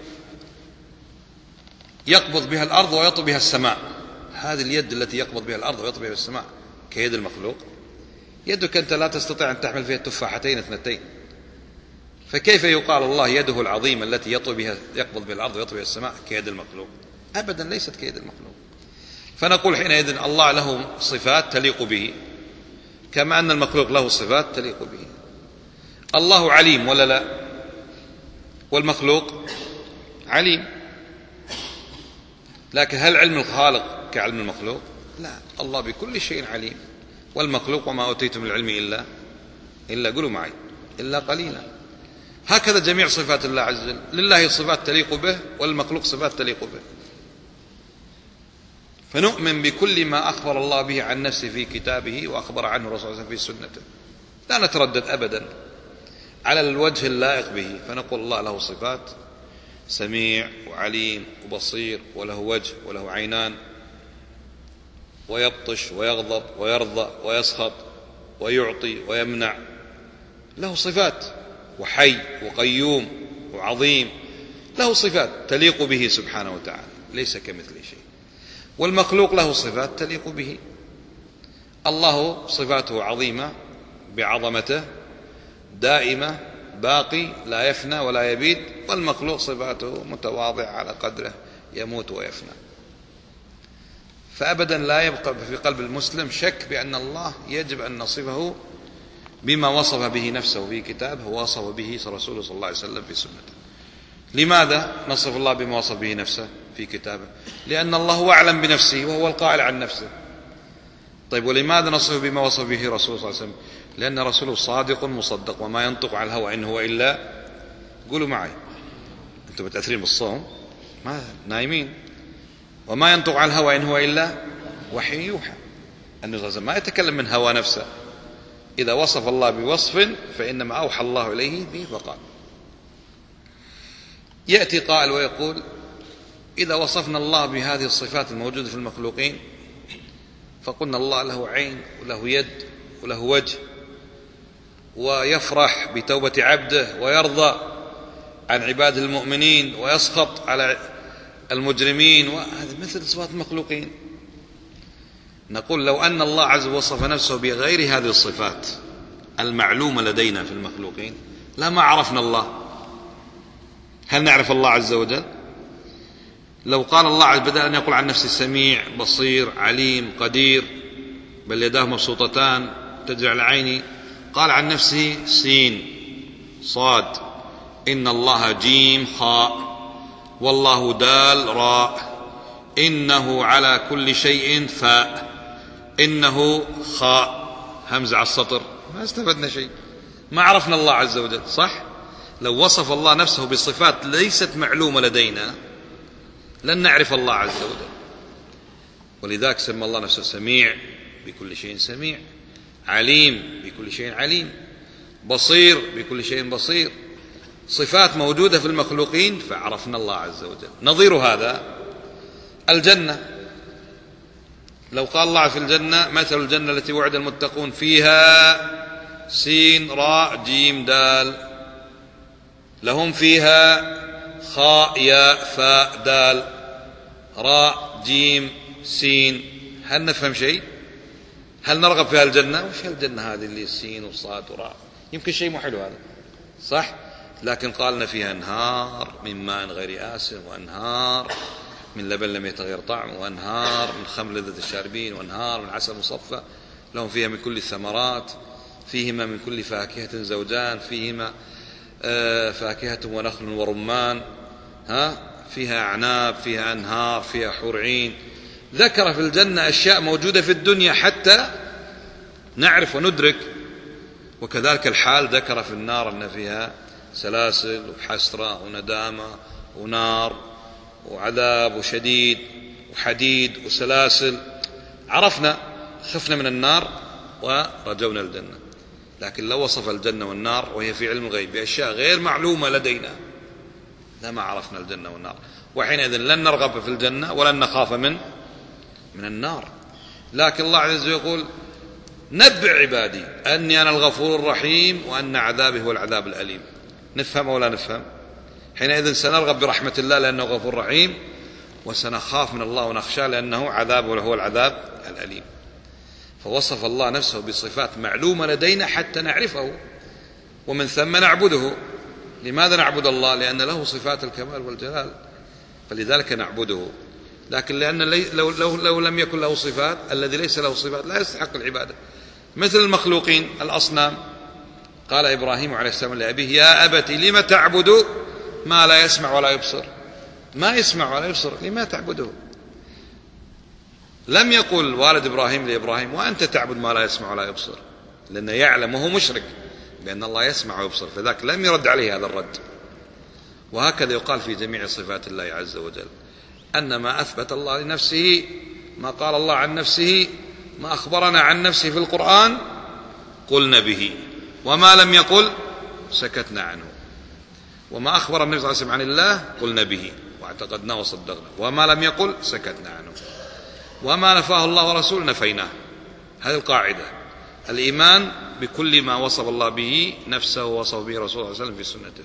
يقبض بها الأرض ويطوي بها السماء، هذه اليد التي يقبض بها الأرض ويطوي بها السماء كيد المخلوق. يدك أنت لا تستطيع أن تحمل فيها تفاحتين اثنتين، فكيف يقال الله يده العظيمة التي يقبض بها الأرض ويطوي بها السماء كيد المخلوق؟ أبدا، ليست كيد المخلوق. فنقول حينئذ الله له صفات تليق به كما أن المخلوق له صفات تليق به. الله عليم ولا لا؟ والمخلوق عليم، لكن هل علم الخالق كعلم المخلوق؟ لا، الله بكل شيء عليم، والمخلوق وما أوتيتم من العلم إلا قولوا معي إلا قليلا. هكذا جميع صفات الله عز وجل، لله صفات تليق به والمخلوق صفات تليق به. فنؤمن بكل ما أخبر الله به عن نفسه في كتابه وأخبر عنه الرسول صلى الله عليه وسلم في سنته، لا نتردد أبدا على الوجه اللائق به، فنقول الله له صفات سميع وعليم وبصير وله وجه وله عينان، ويبطش ويغضب ويرضى ويسخط ويعطي ويمنع، له صفات، وحي وقيوم وعظيم، له صفات تليق به سبحانه وتعالى، ليس كمثله شيء. والمخلوق له صفات تليق به، الله صفاته عظيمة بعظمته دائمة باقي لا يفنى ولا يبيد، والمخلوق صفاته متواضع على قدره يموت ويفنى. فأبدا لا يبقى في قلب المسلم شك بأن الله يجب أن نصفه بما وصف به نفسه في كتابه ووصف به رسوله صلى الله عليه وسلم في سنته. لماذا نصف الله بما وصف به نفسه في كتابه؟ لأن الله هو أعلم بنفسه وهو القائل عن نفسه. طيب ولماذا نصفه بما وصف به رسوله صلى الله عليه وسلم؟ لأن رسوله صادق مصدق وما ينطق عن الهوى إن هو إلا، قولوا معي أنتم متأثرين بالصوم ما نايمين، وما ينطق عن الهوى إن هو إلا وحي يوحى. النبي صلى الله عليه وسلم ما يتكلم من هوى نفسه، إذا وصف الله بوصف فإنما أوحى الله إليه به فقال. يأتي قائل ويقول إذا وصفنا الله بهذه الصفات الموجودة في المخلوقين فقلنا الله له عين وله يد وله وجه ويفرح بتوبة عبده ويرضى عن عباده المؤمنين ويسخط على المجرمين، وهذا مثل صفات المخلوقين. نقول لو أن الله عز وجل وصف نفسه بغير هذه الصفات المعلومة لدينا في المخلوقين لما عرفنا الله. هل نعرف الله عز وجل؟ لو قال الله عز وجل بدل أن يقول عن نفسه سميع بصير عليم قدير بل يداه مبسوطتان تجري على عيني، قال عن نفسه سين صاد إن الله جيم خاء والله دال راء إنه على كل شيء فاء إنه خاء همزة على السطر، ما استفدنا شيء، ما عرفنا الله عز وجل. صح؟ لو وصف الله نفسه بصفات ليست معلومة لدينا لن نعرف الله عز وجل. ولذلك سمى الله نفسه سميع بكل شيء سميع، عليم بكل شيء عليم، بصير بكل شيء بصير، صفات موجودة في المخلوقين فعرفنا الله عز وجل. نظير هذا الجنة، لو قال الله في الجنة مثل الجنة التي وعد المتقون فيها سين راء جيم دال لهم فيها خاء ياء فاء دال راء جيم سين، هل نفهم شيء؟ هل نرغب في الجنة؟ وش الجنة هذه اللي سين وصاد وراء؟ يمكن شيء مو حلو هذا، صح؟ لكن قالنا فيها انهار من ماء غير آسن وانهار من لبن لم يتغير طعمه وانهار من خمر لذة الشاربين وانهار من عسل مصفى لهم فيها من كل الثمرات فيهما من كل فاكهة زوجان فيهما فاكهة ونخل ورمان فيها أعناب فيها أنهار فيها حور عين. ذكر في الجنة أشياء موجودة في الدنيا حتى نعرف وندرك، وكذلك الحال ذكر في النار أن فيها سلاسل وحسرة وندامة ونار وعذاب وشديد وحديد وسلاسل، عرفنا خفنا من النار ورجونا الجنة. لكن لو وصف الجنة والنار وهي في علم الغيب بأشياء غير معلومة لدينا لما عرفنا الجنة والنار، وحينئذ لن نرغب في الجنة ولن نخاف من النار. لكن الله عز وجل يقول نبع عبادي أني أنا الغفور الرحيم وأن عذابي هو العذاب الأليم. نفهم ولا نفهم؟ حينئذ سنرغب برحمة الله لأنه غفور رحيم، وسنخاف من الله ونخشى لأنه عذابه هو العذاب الأليم. فوصف الله نفسه بصفات معلومة لدينا حتى نعرفه ومن ثم نعبده. لماذا نعبد الله؟ لأن له صفات الكمال والجلال فلذلك نعبده. لكن لأن لو لم يكن له صفات الذي ليس له صفات لا يستحق العبادة. مثل المخلوقين الأصنام، قال إبراهيم عليه السلام لأبيه يا أبت لم تعبد ما لا يسمع ولا يبصر؟ ما يسمع ولا يبصر لما تعبده؟ لم يقل والد إبراهيم لإبراهيم وأنت تعبد ما لا يسمع ولا يبصر، لأنه يعلم وهو مشرك بأن الله يسمع ويبصر، فذاك لم يرد عليه هذا الرد. وهكذا يقال في جميع صفات الله عز وجل، أن ما أثبت الله لنفسه، ما قال الله عن نفسه، ما أخبرنا عن نفسه في القرآن قلنا به، وما لم يقل سكتنا عنه، وما أخبر النبي صلى الله عليه وسلم عن الله قلنا به واعتقدنا وصدقنا، وما لم يقل سكتنا عنه، وما نفاه الله ورسوله نفيناه. هذه القاعدة، الإيمان بكل ما وصف الله به نفسه ووصف به رسوله صلى الله عليه وسلم في سنته.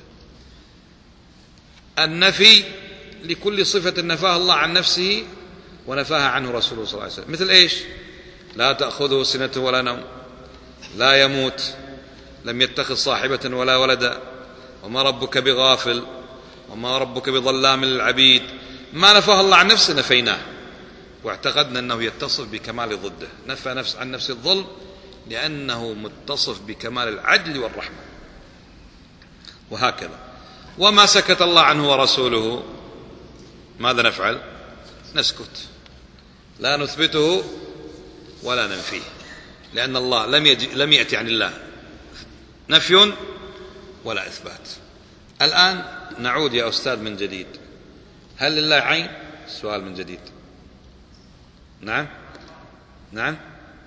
النفي لكل صفة نفاها الله عن نفسه ونفاها عنه رسوله صلى الله عليه وسلم، مثل إيش؟ لا تأخذه سنة ولا نوم، لا يموت، لم يتخذ صاحبة ولا ولدا، وما ربك بغافل، وما ربك بظلام للعبيد. ما نفاه الله عن نفسه نفيناه، واعتقدنا أنه يتصف بكمال ضده. نفى نفس عن نفسه الظلم لأنه متصف بكمال العدل والرحمة، وهكذا. وما سكت الله عنه ورسوله ماذا نفعل؟ نسكت، لا نثبته ولا ننفيه، لأن الله لم يأتي عن الله نفي ولا إثبات. الآن نعود يا أستاذ من جديد، هل لله عين؟ سؤال من جديد. نعم نعم.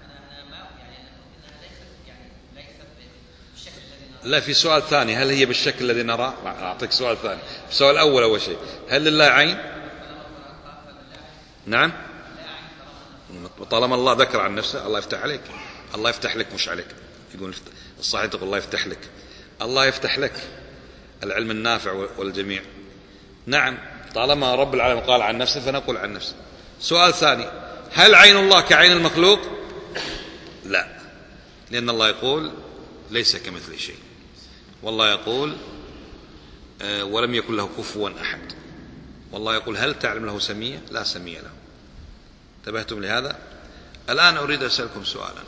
لا، في سؤال ثاني، هل هي بالشكل الذي نراه؟ أعطيك سؤال ثاني. السؤال الأول أول شيء، هل لله عين؟ نعم. طالما الله ذكر عن نفسه، الله يفتح عليك، الله يفتح لك مش عليك. يقول الصحيح تقول الله يفتح لك، الله يفتح لك العلم النافع والجميع. نعم، طالما رب العالمين قال عن نفسه فنقول عن نفسه. سؤال ثاني، هل عين الله كعين المخلوق؟ لا، لأن الله يقول ليس كمثل شيء، والله يقول ولم يكن له كفوا أحد، والله يقول هل تعلم له سمية؟ لا سمية له. انتبهتم لهذا؟ الآن أريد أسألكم سؤالا.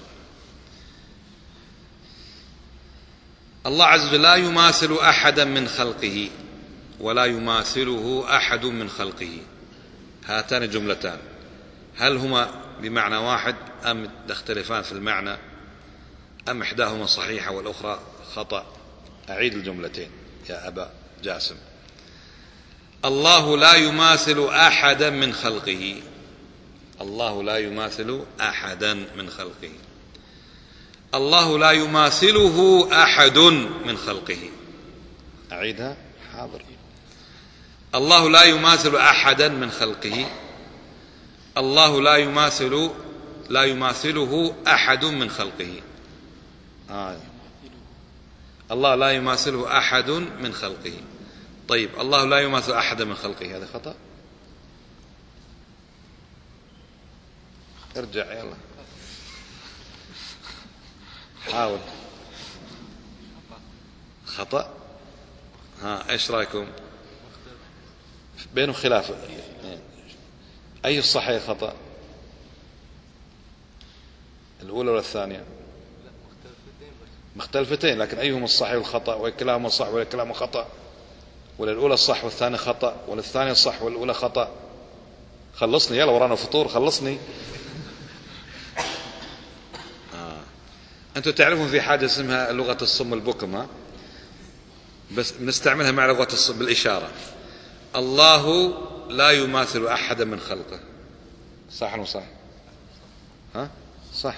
الله عز وجل لا يماثل أحدا من خلقه ولا يماثله أحد من خلقه، هاتان جملتان، هل هما بمعنى واحد أم تختلفان في المعنى، أم إحداهما صحيحة والأخرى خطأ؟ أعيد الجملتين يا أبا جاسم. الله لا يماثل أحدا من خلقه، الله لا يماثل أحدا من خلقه، الله لا يماثله أحد من خلقه. أعيدها؟ حاضر. الله لا يماثل أحدا من خلقه، الله لا يماثله أحد من خلقه. الله لا يماثله أحد من خلقه. طيب، الله لا يماثل أحد من خلقه، هذا خطأ؟ ارجع يلا حاول. خطأ؟ ايش رايكم؟ بينهم خلاف، اي الصحيح خطأ؟ الاولى ولا الثانية؟ مختلفتين، لكن ايهم الصحيح والخطأ؟ وكلاهما صح ولا كلاهما خطأ؟ ولا الاولى الصح والثانية خطأ؟ ولا الثانية الصح والاولى خطأ؟ خلصني يلا، ورانا فطور، خلصني. أنتم تعرفون في حاجة اسمها لغة الصم البكم، بس نستعملها مع لغة الصم بالإشارة. الله لا يماثل أحدا من خلقه، صح ولا صح؟ صح.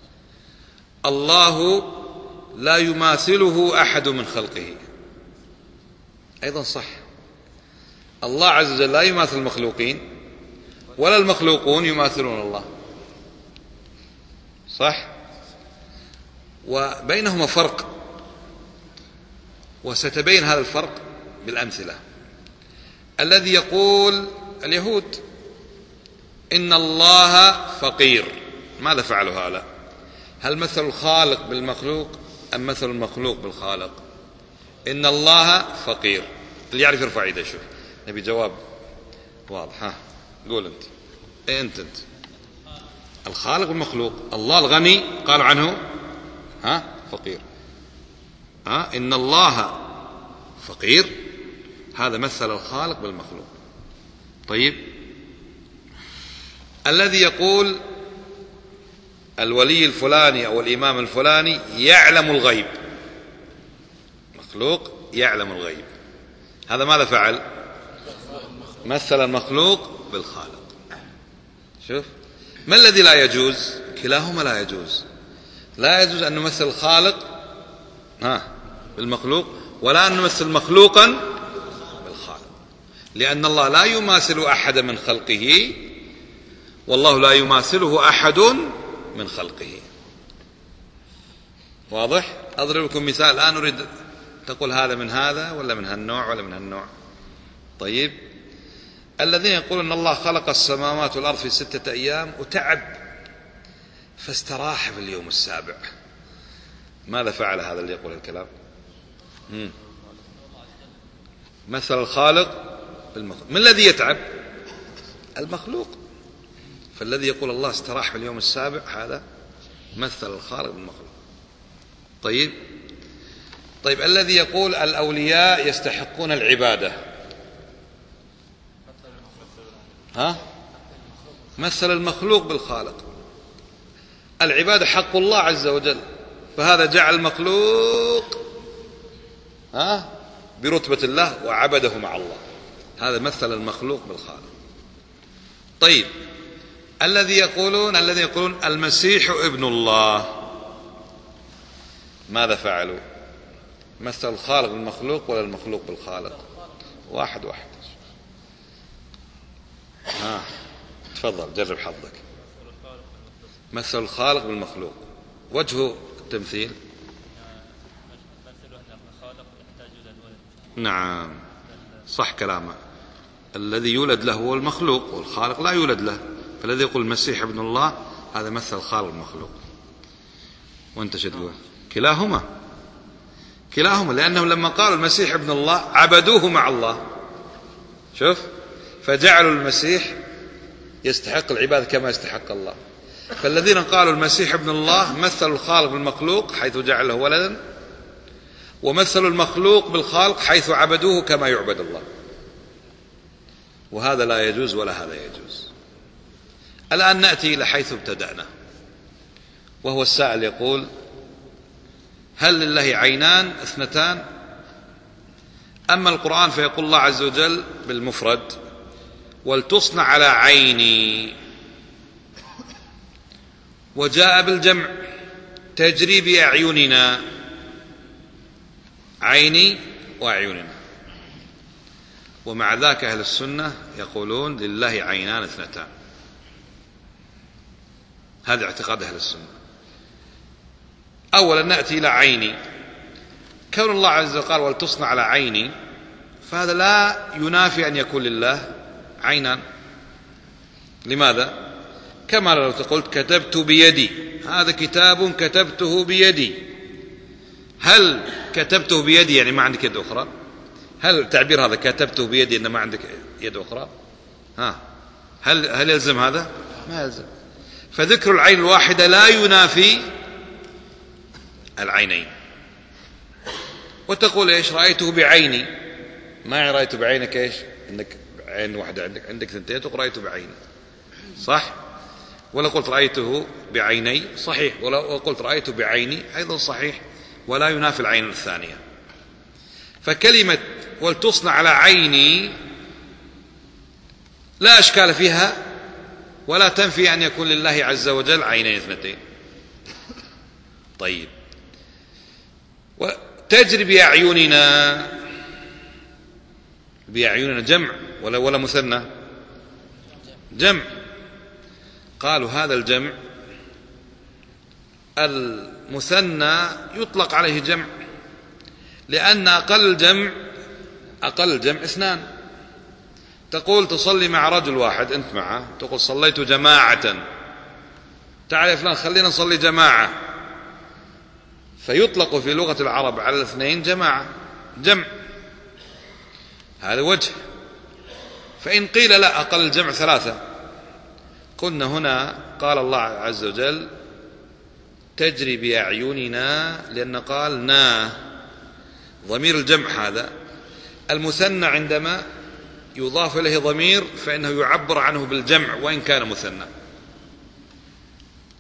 الله لا يماثله أحد من خلقه، أيضا صح. الله عز وجل لا يماثل المخلوقين ولا المخلوقون يماثلون الله، صح؟ وبينهما فرق، وستبين هذا الفرق بالأمثلة. الذي يقول اليهود إن الله فقير، ماذا فعلوا هؤلاء؟ هل مثل الخالق بالمخلوق أم مثل المخلوق بالخالق؟ إن الله فقير، اللي يعرف يرفع يده. شوف، نبي جواب واضح. قول أنت. أنت الخالق والمخلوق، الله الغني قالوا عنه فقير. إن الله فقير، هذا مثل الخالق بالمخلوق. طيب، الذي يقول الولي الفلاني أو الإمام الفلاني يعلم الغيب، مخلوق يعلم الغيب، هذا ماذا فعل؟ مثل المخلوق بالخالق. شوف، ما الذي لا يجوز؟ كلاهما لا يجوز. لا يجوز أن نمثل الخالق بالمخلوق، ولا أن نمثل مخلوقا بالخالق، لأن الله لا يماثل أحد من خلقه، والله لا يماثله أحد من خلقه. واضح؟ أضرب لكم مثال الآن، أريد تقول هذا من هذا ولا من هالنوع ولا من هالنوع. طيب، الذين يقولون أن الله خلق السماوات والأرض في 6 أيام وتعب فاستراح في اليوم السابع، ماذا فعل هذا اللي يقول الكلام؟ مثل الخالق بالمخلوق. من الذي يتعب؟ المخلوق. فالذي يقول الله استراح في اليوم السابع هذا مثل الخالق بالمخلوق. طيب، الذي يقول الأولياء يستحقون العبادة، مثل المخلوق بالخالق. العبادة حق الله عز وجل، فهذا جعل المخلوق برتبة الله وعبده مع الله، هذا مثل المخلوق بالخالق. طيب، الذين يقولون المسيح ابن الله، ماذا فعلوا؟ مثل الخالق بالمخلوق ولا المخلوق بالخالق؟ واحد. تفضل جرب حظك. مثل الخالق بالمخلوق، وجه التمثيل. نعم، صح كلامه. الذي يولد له هو المخلوق، والخالق لا يولد له. فالذي يقول المسيح ابن الله هذا مثل الخالق بالمخلوق. وانت شو تقول؟ كلاهما، لأنهم لما قالوا المسيح ابن الله عبدوه مع الله. شوف، فجعلوا المسيح يستحق العبادة كما يستحق الله. فالذين قالوا المسيح ابن الله مثلوا الخالق بالمخلوق حيث جعله ولدا، ومثلوا المخلوق بالخالق حيث عبدوه كما يعبد الله، وهذا لا يجوز ولا هذا يجوز. الآن نأتي إلى حيث ابتدأنا، وهو السائل يقول: هل لله عينان اثنتان؟ أما القرآن فيقول الله عز وجل بالمفرد: ولتصنع على عيني، وجاء بالجمع: تجري بأعيننا، عيني وأعيننا. ومع ذاك أهل السنة يقولون لله عينان اثنتان، هذا اعتقاد أهل السنة. أولا نأتي إلى عيني. كون الله عز وجل قال ولتصنع على عيني، فهذا لا ينافي أن يكون لله عينان. لماذا؟ كما لو قلت كتبت بيدي، هذا كتاب كتبته بيدي. هل كتبته بيدي يعني ما عندك يد أخرى؟ هل التعبير هذا كتبته بيدي إن ما عندك يد أخرى؟ هل يلزم هذا؟ ما يلزم. فذكر العين الواحدة لا ينافي العينين. وتقول إيش؟ رأيته بعيني. ما رأيته بعينك إيش؟ إنك عين واحدة عندك ثنتين، تقول رأيته بعيني، صح؟ ولا قلت رأيته بعيني، صحيح. ولا قلت رأيته بعيني أيضا صحيح، ولا ينافي العين الثانية. فكلمة ولتصنع على عيني لا أشكال فيها، ولا تنفي أن يكون لله عز وجل عينين اثنتين. طيب، وتجري بأعيننا جمع ولا مثنى؟ جمع. قالوا هذا الجمع المثنى يطلق عليه جمع، لأن أقل الجمع اثنان. تقول تصلي مع رجل واحد أنت معه، تقول صليت جماعة، تعال يا فلان خلينا نصلي جماعة، فيطلق في لغة العرب على الاثنين جماعة، جمع. هذا وجه. فإن قيل لا، أقل الجمع ثلاثة، قلنا هنا قال الله عز وجل تجري بأعيننا، لأن قال نا، ضمير الجمع هذا. المثنى عندما يضاف إليه ضمير فإنه يعبر عنه بالجمع وإن كان مثنى.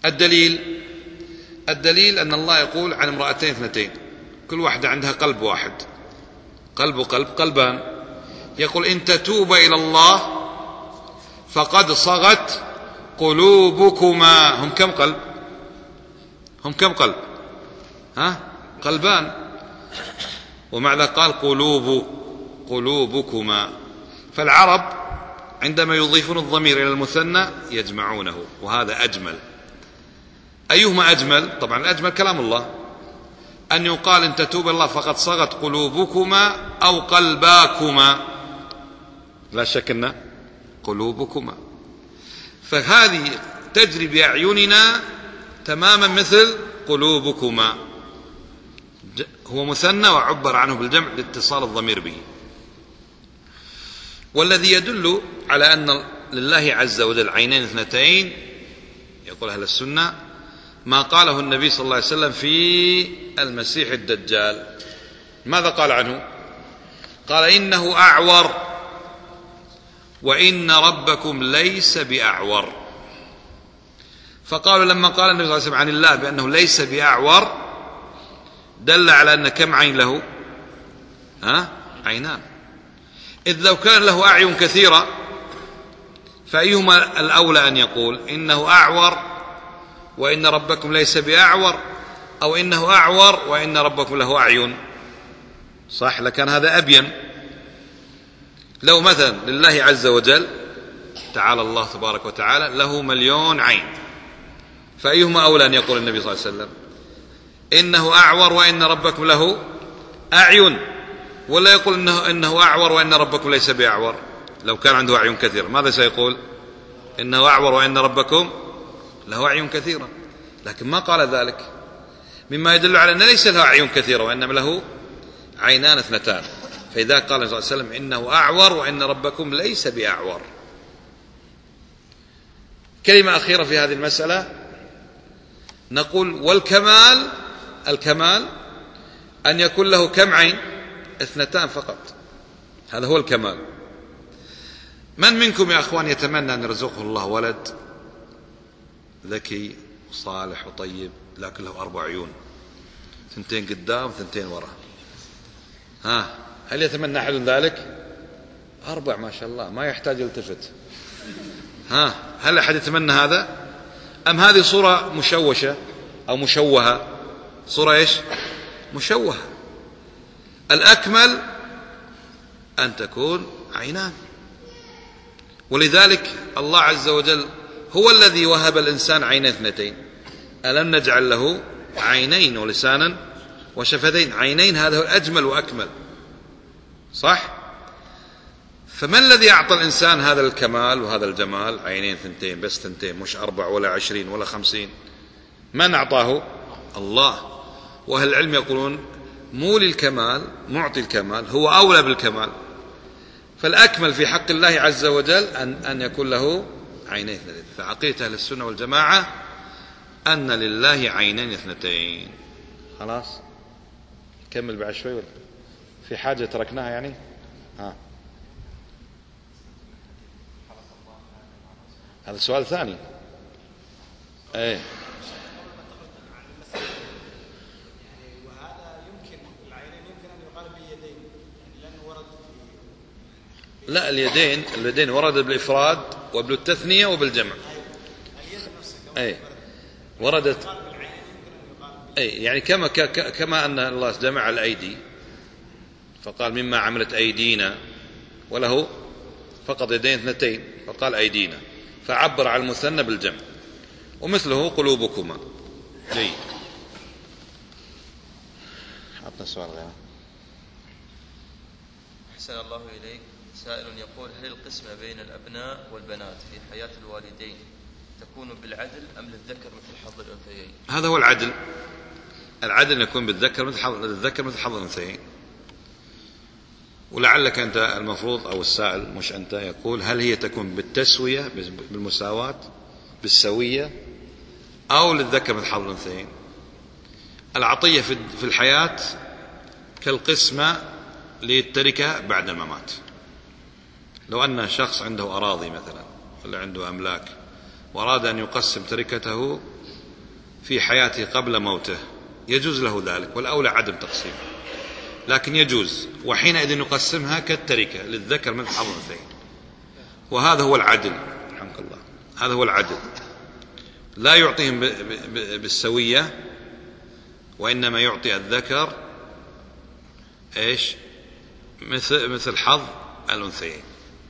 الدليل أن الله يقول عن امرأتين اثنتين كل واحدة عندها قلب واحد، قلب وقلب، قلبان. يقول إن تتوب إلى الله فقد صغت قلوبكما. هم كم قلب؟ هم كم قلب؟ قلبان. ومع ذلك قال قلوبكما. فالعرب عندما يضيفون الضمير إلى المثنى يجمعونه، وهذا أجمل. أيهما أجمل؟ طبعا الأجمل كلام الله، أن يقال إن تتوب إلى الله فقد صغت قلوبكما أو قلباكما، لا شك أن قلوبكما. فهذه تجري بأعيننا تماما مثل قلوبكما، هو مثنى وعبر عنه بالجمع لاتصال الضمير به. والذي يدل على أن لله عز وجل عينين اثنتين يقول أهل السنة ما قاله النبي صلى الله عليه وسلم في المسيح الدجال. ماذا قال عنه؟ قال إنه أعور وإن ربكم ليس بأعور. فقالوا لما قال النبي صلى الله عليه وسلم عن الله بأنه ليس بأعور دل على أن كم عين له؟ عينان. إذ لو كان له أعين كثيرة فأيهما الأولى أن يقول إنه أعور وإن ربكم ليس بأعور، أو إنه أعور وإن ربكم له أعين؟ صح، لكان هذا أبين. لو مثلا لله عز وجل تعالى الله تبارك وتعالى له 1,000,000 عين، فأيهما أولى أن يقول النبي صلى الله عليه وسلم إنه أعور وإن ربكم له أعين، ولا يقول إنه أعور وإن ربكم ليس بأعور؟ لو كان عنده أعين كثيرة ماذا سيقول؟ إنه أعور وإن ربكم له أعين كثيرة. لكن ما قال ذلك، مما يدل على أن ليس له أعين كثيرة وإنما له عينان اثنتان. فإذا قال صلى الله عليه وسلم إنه أعور وإن ربكم ليس بأعور. كلمة أخيرة في هذه المسألة، نقول والكمال، الكمال أن يكون له كم عين؟ اثنتان فقط، هذا هو الكمال. من منكم يا أخوان يتمنى أن يرزقه الله ولد ذكي وصالح وطيب لكن له 4 عيون، 2 قدام 2 وراء؟ هل يتمنى أحد ذلك؟ 4 ما شاء الله ما يحتاج يلتفت. هل أحد يتمنى هذا؟ أم هذه صورة مشوشة أو مشوهة؟ صورة إيش؟ مشوهة. الأكمل أن تكون عينان. ولذلك الله عز وجل هو الذي وهب الإنسان عينين اثنتين. ألم نجعل له عينين ولسانا وشفتين؟ عينين هذا هو الأجمل وأكمل، صح؟ فما الذي أعطى الإنسان هذا الكمال وهذا الجمال؟ عينين ثنتين، بس ثنتين، مش 4 ولا 20 ولا 50. من أعطاه؟ الله. وأهل العلم يقولون مولي الكمال، معطي الكمال، هو أولى بالكمال. فالأكمل في حق الله عز وجل أن يكون له عينين اثنتين. فعقيدة أهل السنة والجماعة أن لله عينين اثنتين. خلاص كمل بعد شوي ولا في حاجة تركناها يعني؟ هذا سؤال ثاني. ايه وهذا يمكن العينين يمكن ان يقال باليدين لانه ورد في لا، اليدين ورد بالإفراد وبالتثنية وبالجمع. اليد نفسها ايه وردت اي يعني كما ان الله جمع الأيدي فقال مما عملت أيدينا، وله فقط يدين اثنتين فقال أيدينا، فعبر على المثنى بالجمع. ومثله قلوبكما. جيد. عطنا سؤال غيره. أحسن الله إليك. سائل يقول هل القسمة بين الأبناء والبنات في حياة الوالدين تكون بالعدل أم للذكر مثل حظ الأنثيين؟ هذا هو العدل. العدل يكون بالذكر مثل حظ الأنثيين. ولعلك أنت المفروض أو السائل مش أنت يقول هل هي تكون بالتسوية بالمساواة بالسوية أو للذكر مثل حظ الأنثيين؟ العطية في الحياة كالقسمة للتركة بعد الممات. لو أن شخص عنده أراضي مثلا ولا عنده أملاك وأراد أن يقسم تركته في حياته قبل موته يجوز له ذلك، والأولى عدم تقسيم، لكن يجوز، وحينئذ نقسمها كالتركة للذكر مثل حظ الأنثيين، وهذا هو العدل. رحمك الله، هذا هو العدل، لا يعطيهم بالسوية، وإنما يعطي الذكر إيش؟ مثل حظ الأنثيين.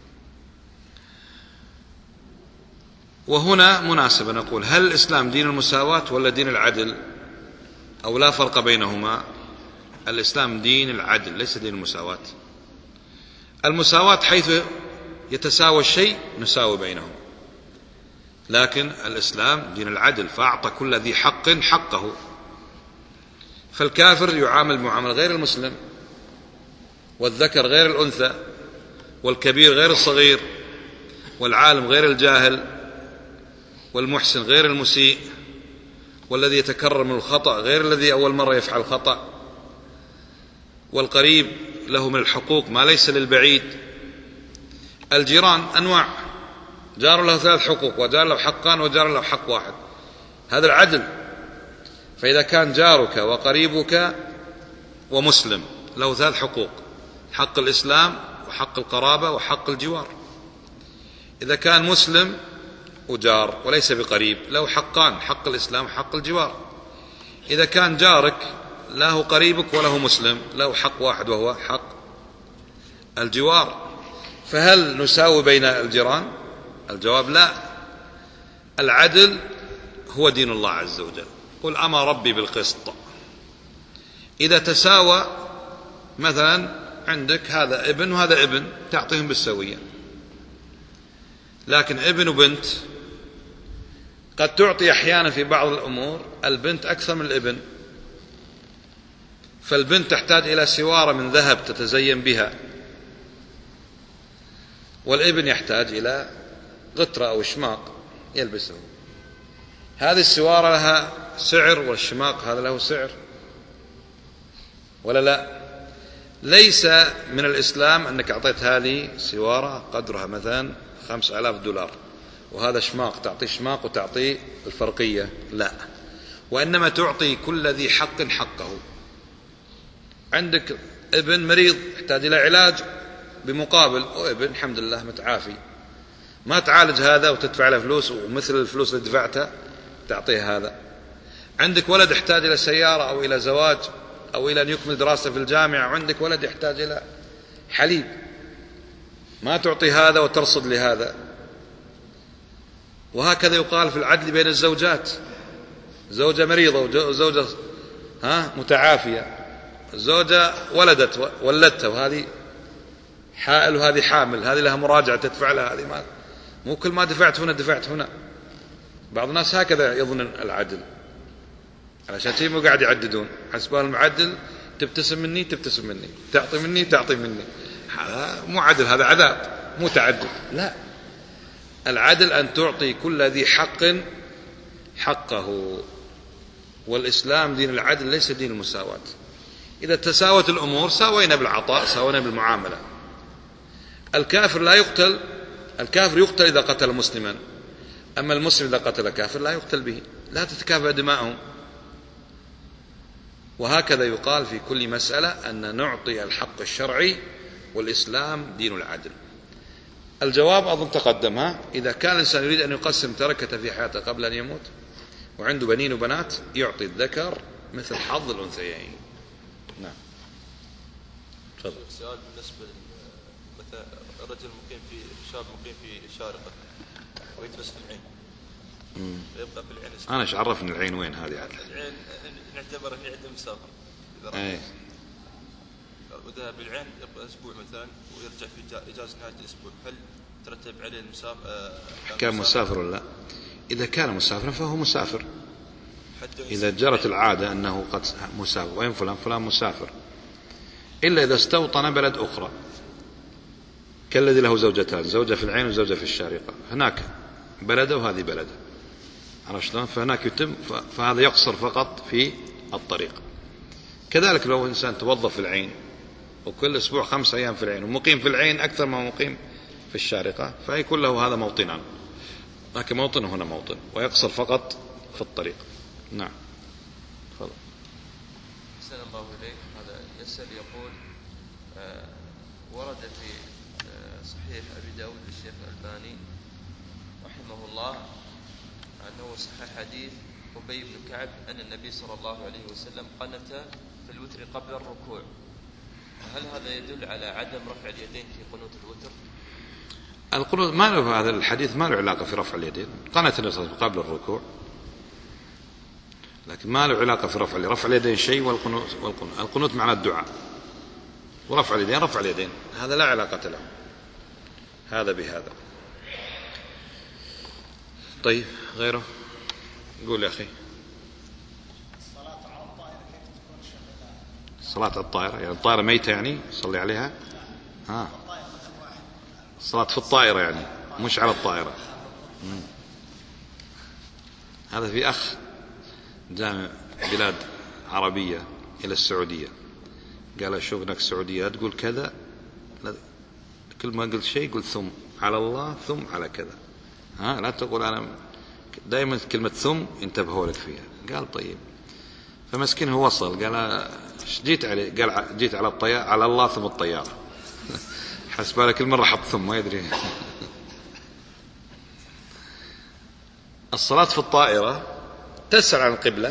وهنا مناسبة نقول: هل الإسلام دين المساواة ولا دين العدل، أو لا فرق بينهما؟ الإسلام دين العدل ليس دين المساواة. المساواة حيث يتساوى الشيء نساوي بينهم، لكن الإسلام دين العدل، فأعطى كل ذي حق حقه. فالكافر يعامل معاملة غير المسلم، والذكر غير الأنثى، والكبير غير الصغير، والعالم غير الجاهل، والمحسن غير المسيء، والذي يتكرر من الخطأ غير الذي أول مرة يفعل خطأ، والقريب له من الحقوق ما ليس للبعيد. الجيران أنواع، جار له 3 حقوق، وجار له حقان، وجار له حق واحد، هذا العدل. فإذا كان جارك وقريبك ومسلم له 3 حقوق: حق الإسلام، وحق القرابة، وحق الجوار. إذا كان مسلم وجار وليس بقريب له حقان: حق الإسلام وحق الجوار. إذا كان جارك له قريبك وله مسلم له حق واحد وهو حق الجوار. فهل نساوي بين الجيران؟ الجواب لا. العدل هو دين الله عز وجل. قل أمر ربي بالقسط. إذا تساوى، مثلا عندك هذا ابن وهذا ابن، تعطيهم بالسوية. لكن ابن وبنت قد تعطي أحيانا في بعض الأمور البنت أكثر من الابن، فالبنت تحتاج إلى سوارة من ذهب تتزين بها، والابن يحتاج إلى غترة أو شماق يلبسه. هذه السوارة لها سعر، والشماق هذا له سعر، ولا لا؟ ليس من الإسلام أنك أعطيت هذه سوارة قدرها مثلا 5000 دولار، وهذا شماق تعطي شماق وتعطي الفرقية، لا. وإنما تعطي كل ذي حق حقه. عندك ابن مريض يحتاج إلى علاج بمقابل، وابن الحمد لله متعافي، ما تعالج هذا وتدفع له فلوس ومثل الفلوس اللي دفعتها تعطيه هذا. عندك ولد يحتاج إلى سيارة أو إلى زواج أو إلى أن يكمل دراسته في الجامعة، وعندك ولد يحتاج إلى حليب، ما تعطي هذا وترصد لهذا. وهكذا يقال في العدل بين الزوجات، زوجة مريضة وزوجة متعافية، زوجة ولدتها وهذه حائل وهذه حامل، هذه لها مراجعة تدفع لها، هذه ما مو كل ما دفعت هنا دفعت هنا. بعض الناس هكذا يظن العدل، علشان شيء مو قاعد يعددون حسبان المعدل، تبتسم مني تبتسم مني، تعطي مني تعطي مني، هذا مو عدل، هذا عذاب، مو تعدد. لا، العدل أن تعطي كل ذي حق حقه، والإسلام دين العدل ليس دين المساواة. إذا تساوت الأمور ساوينا بالعطاء، ساوينا بالمعاملة. الكافر لا يقتل، الكافر يقتل إذا قتل مسلما، أما المسلم إذا قتل كافر لا يقتل به، لا تتكافأ دماؤهم. وهكذا يقال في كل مسألة أن نعطي الحق الشرعي، والإسلام دين العدل. الجواب أظن تقدم. إذا كان الإنسان يريد أن يقسم تركته في حياته قبل أن يموت وعنده بنين وبنات، يعطي الذكر مثل حظ الأنثيين. نعم. تفضل. سؤال بالنسبة مثلا رجل مقيم في شاب مقيم في شارقة ويدرس في العين، فيبقى في العين أنا إيش عرفني العين وين هذه عدل؟ العين نعتبر أنه عدم مسافر، إيه. وذهب بالعين يبقى أسبوع مثلا ويرجع في إجازة نهاية الأسبوع، هل ترتب عليه المسافر؟ كان مسافر ولا لا؟ إذا كان مسافرا فهو مسافر. إذا جرت العادة أنه قد مسافر، وين فلان؟ فلان مسافر، إلا إذا استوطن بلد أخرى، كالذي له زوجتان، زوجة في العين وزوجة في الشارقة، هناك بلده وهذه بلده، عرفت شلون؟ فهناك يتم، فهذا يقصر فقط في الطريق. كذلك لو إنسان توظف في العين وكل أسبوع 5 أيام في العين، ومقيم في العين أكثر ما مقيم في الشارقة، فيكون له هذا موطنان، لكن موطن هنا موطن، ويقصر فقط في الطريق. نعم تفضل. أحسن الله إليك. هذا يسأل يقول ورد في صحيح أبي داود للشيخ الألباني رحمه الله أنه صحيح حديث أبي بن كعب أن النبي صلى الله عليه وسلم قنت في الوتر قبل الركوع. هل هذا يدل على عدم رفع اليدين في قنوت الوتر؟ القنوت ما له، هذا الحديث ما له علاقة في رفع اليدين. قنت النبي قبل الركوع، لكن ما له علاقة في رفع اليدين شيء، القنوت معنى الدعاء، ورفع اليدين رفع اليدين، هذا لا علاقة له هذا بهذا. طيب غيره قول يا أخي. الصلاة على الطائرة يعني الطائرة ميتة يعني صلي عليها؟ الصلاة في الطائرة يعني مش على الطائرة. هذا في أخ جاء بلاد عربية إلى السعودية، قال أشوف هناك السعودية تقول كذا، كل ما قلت شيء قلت ثم على الله ثم على كذا، لا تقول أنا دائما كلمة ثم انتبهوا لك فيها. قال طيب، فمسكين هو وصل قال جيت عليه، قال جيت على الطيارة على الله ثم الطيارة حسب على كل مرة حط ثم ما يدري. الصلاة في الطائرة تسأل عن القبلة،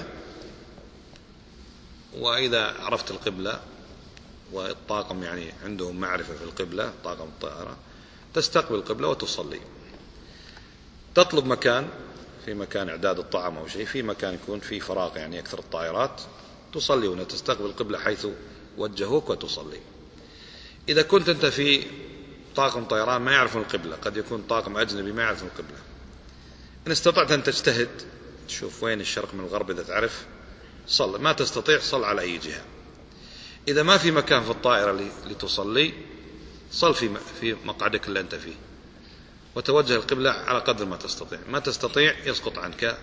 وإذا عرفت القبلة والطاقم يعني عندهم معرفة في القبلة طاقم الطائرة تستقبل القبلة وتصلي. تطلب مكان، في مكان إعداد الطعام أو شيء، في مكان يكون فيه فراغ يعني أكثر الطائرات، تصلي هنا تستقبل القبلة حيث وجهوك وتصلي. إذا كنت أنت في طاقم طيران ما يعرفون القبلة، قد يكون طاقم أجنبي ما يعرفون القبلة، إن استطعت أن تجتهد تشوف وين الشرق من الغرب إذا تعرف صل، ما تستطيع صل على أي جهة. إذا ما في مكان في الطائرة لتصلي صل في مقعدك اللي أنت فيه، وتوجه القبلة على قدر ما تستطيع. ما تستطيع يسقط عنك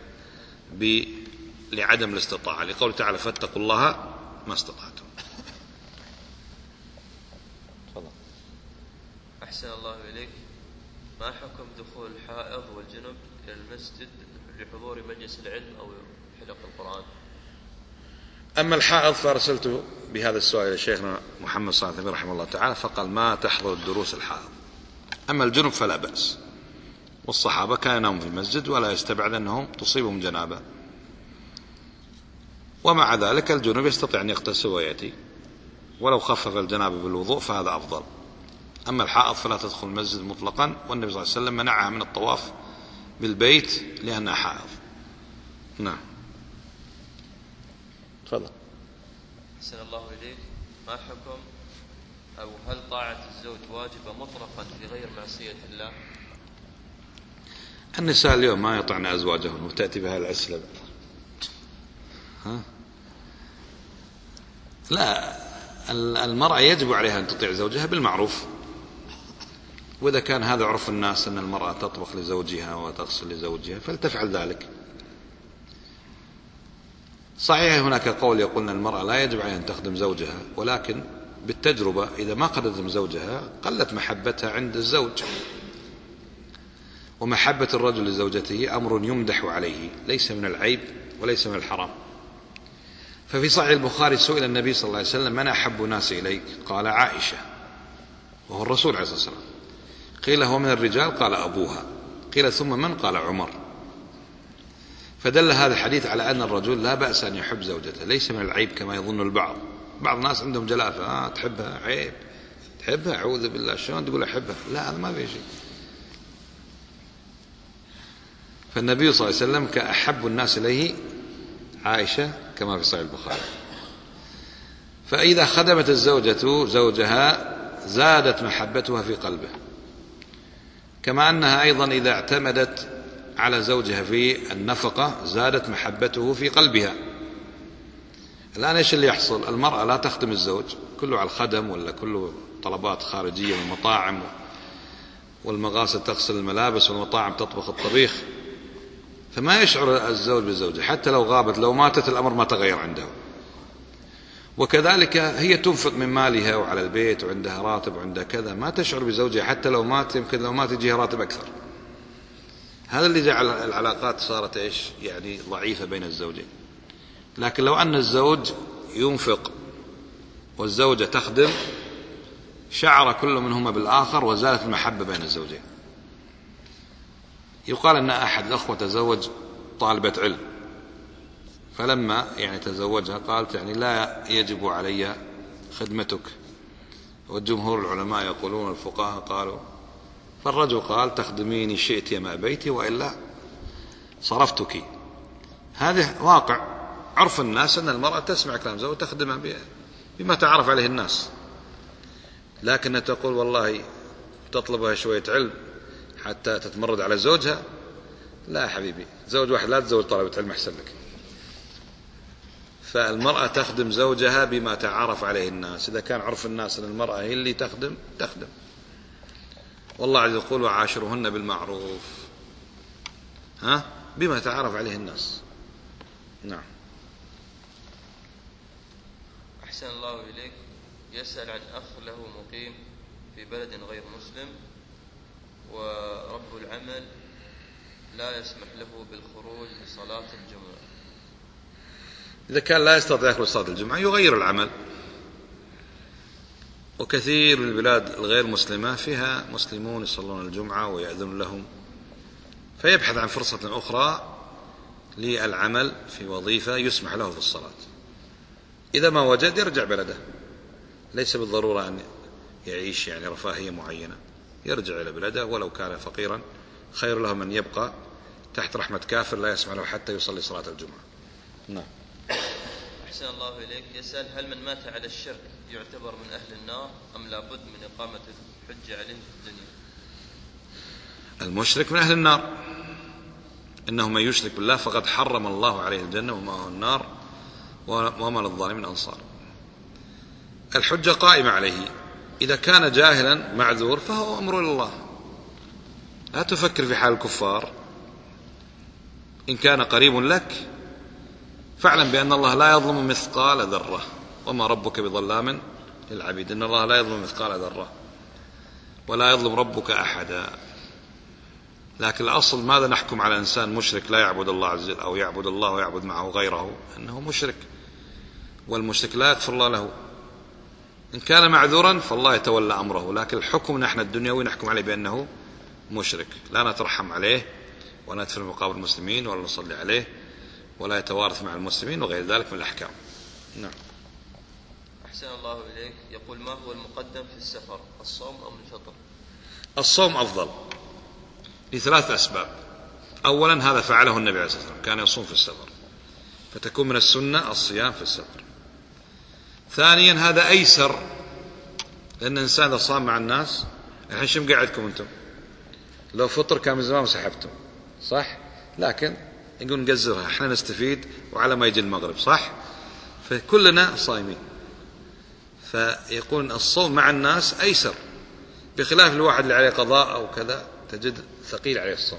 لعدم الاستطاعة، لقوله تعالى فاتقوا الله ما استطعتم. أحسن الله إليك. ما حكم دخول الحائض والجنب إلى المسجد لحضور مجلس العلم أو حلق القرآن؟ أما الحائض فأرسلته بهذا السؤال إلى شيخنا محمد صلى الله عليه وسلم رحمه الله تعالى، فقال ما تحضر الدروس الحائض. أما الجنب فلا بأس، والصحابة كانوا ينامون في المسجد ولا يستبعد أنهم تصيبهم جنابة، ومع ذلك الجنب يستطيع أن يغتسل ويأتي، ولو خفف الجنابة بالوضوء فهذا أفضل. أما الحائض فلا تدخل المسجد مطلقا، والنبي صلى الله عليه وسلم منعها من الطواف بالبيت لأنها حائض. نعم تفضل. أحسن الله إليك. ما حكم أو هل طاعة الزوج واجبة مطلقا في غير معصية الله؟ النساء اليوم ما يطعن أزواجهن وتأتي بها العسلة. لا، المرأة يجب عليها أن تطيع زوجها بالمعروف، وإذا كان هذا عرف الناس أن المرأة تطبخ لزوجها وتغسل لزوجها فلتفعل ذلك. صحيح هناك قول يقول أن المرأة لا يجب عليها أن تخدم زوجها، ولكن بالتجربة إذا ما خدمت زوجها قلت محبتها عند الزوج، ومحبة الرجل لزوجته أمر يمدح عليه، ليس من العيب وليس من الحرام. ففي صحيح البخاري سئل النبي صلى الله عليه وسلم من أحب الناس إليك؟ قال عائشة، وهو الرسول عليه الصلاة والسلام. قيل هو من الرجال؟ قال أبوها. قيل ثم من؟ قال عمر. فدل هذا الحديث على أن الرجل لا بأس أن يحب زوجته، ليس من العيب كما يظن البعض. بعض الناس عندهم جلافة، تحبها عيب، تحبها أعوذ بالله شلون تقول أحبها؟ لا، هذا ما في شيء. فالنبي صلى الله عليه وسلم كأحب الناس إليه عائشة كما في صحيح البخاري. فإذا خدمت الزوجة زوجها زادت محبتها في قلبه، كما أنها أيضا إذا اعتمدت على زوجها في النفقة زادت محبته في قلبها. الآن إيش اللي يحصل؟ المرأة لا تخدم الزوج، كله على الخدم ولا كله طلبات خارجية من المطاعم، والمغاسل تغسل الملابس والمطاعم تطبخ الطبيخ، فما يشعر الزوج بالزوجة حتى لو غابت، لو ماتت الأمر ما تغير عنده. وكذلك هي تنفق من مالها وعلى البيت وعندها راتب وعندها كذا، ما تشعر بزوجها حتى لو مات، يمكن لو مات يجيها راتب أكثر. هذا اللي جعل العلاقات صارت إيش يعني ضعيفة بين الزوجين. لكن لو أن الزوج ينفق والزوجة تخدم شعر كل منهما بالآخر وزالت المحبة بين الزوجين. يقال أن أحد الأخوة تزوج طالبة علم، فلما تزوجها قالت لا يجب علي خدمتك، والجمهور العلماء يقولون الفقهاء قالوا، فالرجل قال تخدميني شئت ما بيتي وإلا صرفتك. هذا واقع عرف الناس أن المرأة تسمع كلام زوجها وتخدمها بما تعرف عليه الناس، لكن تقول والله تطلبها شوية علم حتى تتمرد على زوجها، لا حبيبي، زوج واحد لا تزوج طالبة علم أحسن لك. فالمرأة تخدم زوجها بما تعرف عليه الناس. إذا كان عرف الناس أن المرأة هي اللي تخدم، والله عز وجل يقول وعاشرهن بالمعروف، بما تعرف عليه الناس. نعم. أحسن الله إليك. يسأل عن أخ له مقيم في بلد غير مسلم، ورب العمل لا يسمح له بالخروج لصلاة الجمعة. إذا كان لا يستطيع يخرج صلاة الجمعة يغير العمل، وكثير من البلاد الغير مسلمة فيها مسلمون يصلون الجمعة ويأذن لهم، فيبحث عن فرصة أخرى للعمل في وظيفة يسمح له في الصلاة. إذا ما وجد يرجع بلده، ليس بالضرورة أن يعيش رفاهية معينة، يرجع إلى بلده ولو كان فقيرا، خير له من يبقى تحت رحمة كافر لا يسمح له حتى يصلي صلاة الجمعة. نعم. أحسن الله إليك. يسأل هل من مات على الشرك يعتبر من أهل النار أم لابد من إقامة الحجة عليه في الدنيا؟ المشرك من أهل النار، إنه من يشرك بالله فقد حرم الله عليه الجنة ومأواه النار وما للظالمين أنصار. الحجة قائمة عليه، إذا كان جاهلا معذور فهو أمر إلى الله، لا تفكر في حال الكفار. إن كان قريب لك فاعلم بأن الله لا يظلم مثقال ذرة وما ربك بظلام للعبيد. إن الله لا يظلم مثقال ذرة ولا يظلم ربك أحدا. لكن الأصل ماذا نحكم على إنسان مشرك لا يعبد الله عز وجل أو يعبد الله ويعبد معه غيره؟ أنه مشرك، والمشرك لا يغفر الله له. إن كان معذورا فالله يتولى أمره، لكن الحكم نحن الدنيوي نحكم عليه بأنه مشرك، لا نترحم عليه ولا ندفن مقابر المسلمين ولا نصلي عليه ولا يتوارث مع المسلمين وغير ذلك من الأحكام. نعم. أحسن الله إليك. يقول ما هو المقدم في السفر، الصوم أم الفطر؟ الصوم أفضل لثلاث أسباب. أولا هذا فعله النبي عليه الصلاة والسلام، كان يصوم في السفر، فتكون من السنة الصيام في السفر. ثانيا هذا أيسر، لأن الإنسان إذا صام مع الناس، الحين شو مقعدكم أنتم؟ لو فطر كان من زمان سحبتم، صح؟ لكن يقول نقزرها احنا نستفيد وعلى ما يجي المغرب، صح؟ فكلنا صايمين، فيقول الصوم مع الناس أيسر، بخلاف الواحد اللي عليه قضاء أو كذا تجد ثقيل عليه الصوم.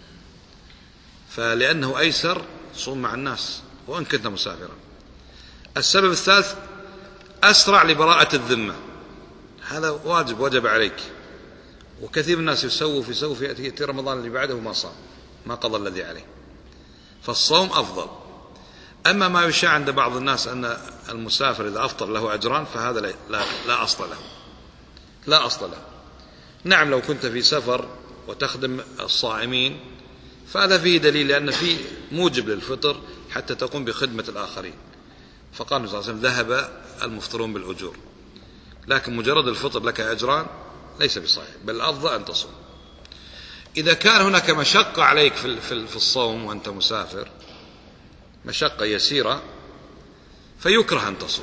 فلأنه أيسر صوم مع الناس وإن كنت مسافرا. السبب الثالث أسرع لبراءة الذمة، هذا واجب وجب عليك. وكثير من الناس يسوف يأتي رمضان اللي بعده وما صام، ما قضى الذي عليه. فالصوم أفضل. أما ما يشاع عند بعض الناس أن المسافر إذا أفطر له أجران، فهذا لا أصل له، لا أصل له. نعم لو كنت في سفر وتخدم الصائمين فهذا فيه دليل، لأن فيه موجب للفطر حتى تقوم بخدمة الآخرين. فقال النبي صلى الله عليه وسلم ذهب المفطرون بالأجور، لكن مجرد الفطر لك أجران ليس بصحيح، بل الأفضل أن تصوم. إذا كان هناك مشقة عليك في الصوم وأنت مسافر، مشقة يسيرة، فيكره أن تصوم،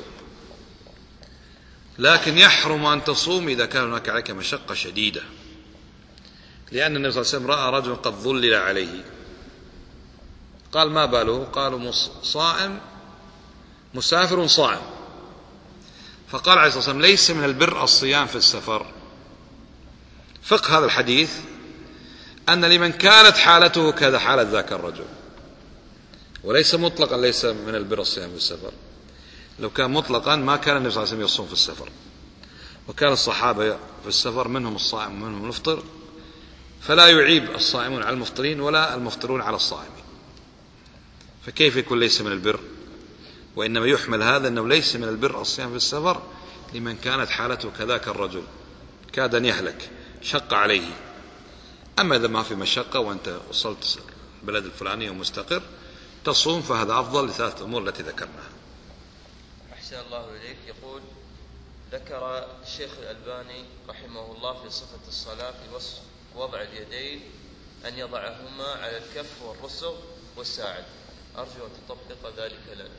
لكن يحرم أن تصوم إذا كان هناك عليك مشقة شديدة، لأن النبي صلى الله عليه وسلم رأى رجل قد ظلل عليه، قال ما باله؟ قالوا صائم مسافر صائم. فقال عليه الصلاة والسلام ليس من البر الصيام في السفر. فقه هذا الحديث أن لمن كانت حالته كذا حالة ذاك الرجل، وليس مطلقا ليس من البر الصيام في السفر. لو كان مطلقا ما كان النبي صلى الله عليه وسلم يصوم في السفر، وكان الصحابة في السفر منهم الصائم ومنهم المفطر، فلا يعيب الصائمون على المفطرين ولا المفطرون على الصائمين. فكيف يكون ليس من البر؟ وإنما يحمل هذا أنه ليس من البر الصيام في السفر لمن كانت حالته كذاك الرجل كاد أن يهلك شق عليه. أما إذا ما في مشقة وأنت وصلت البلد الفلاني ومستقر تصوم فهذا أفضل لثلاث أمور التي ذكرناها. أحسن الله إليك. يقول ذكر الشيخ الألباني رحمه الله في صفة الصلاة في وصف وضع اليدين أن يضعهما على الكف والرسغ والساعد. أرجو أن تطبق ذلك لنا.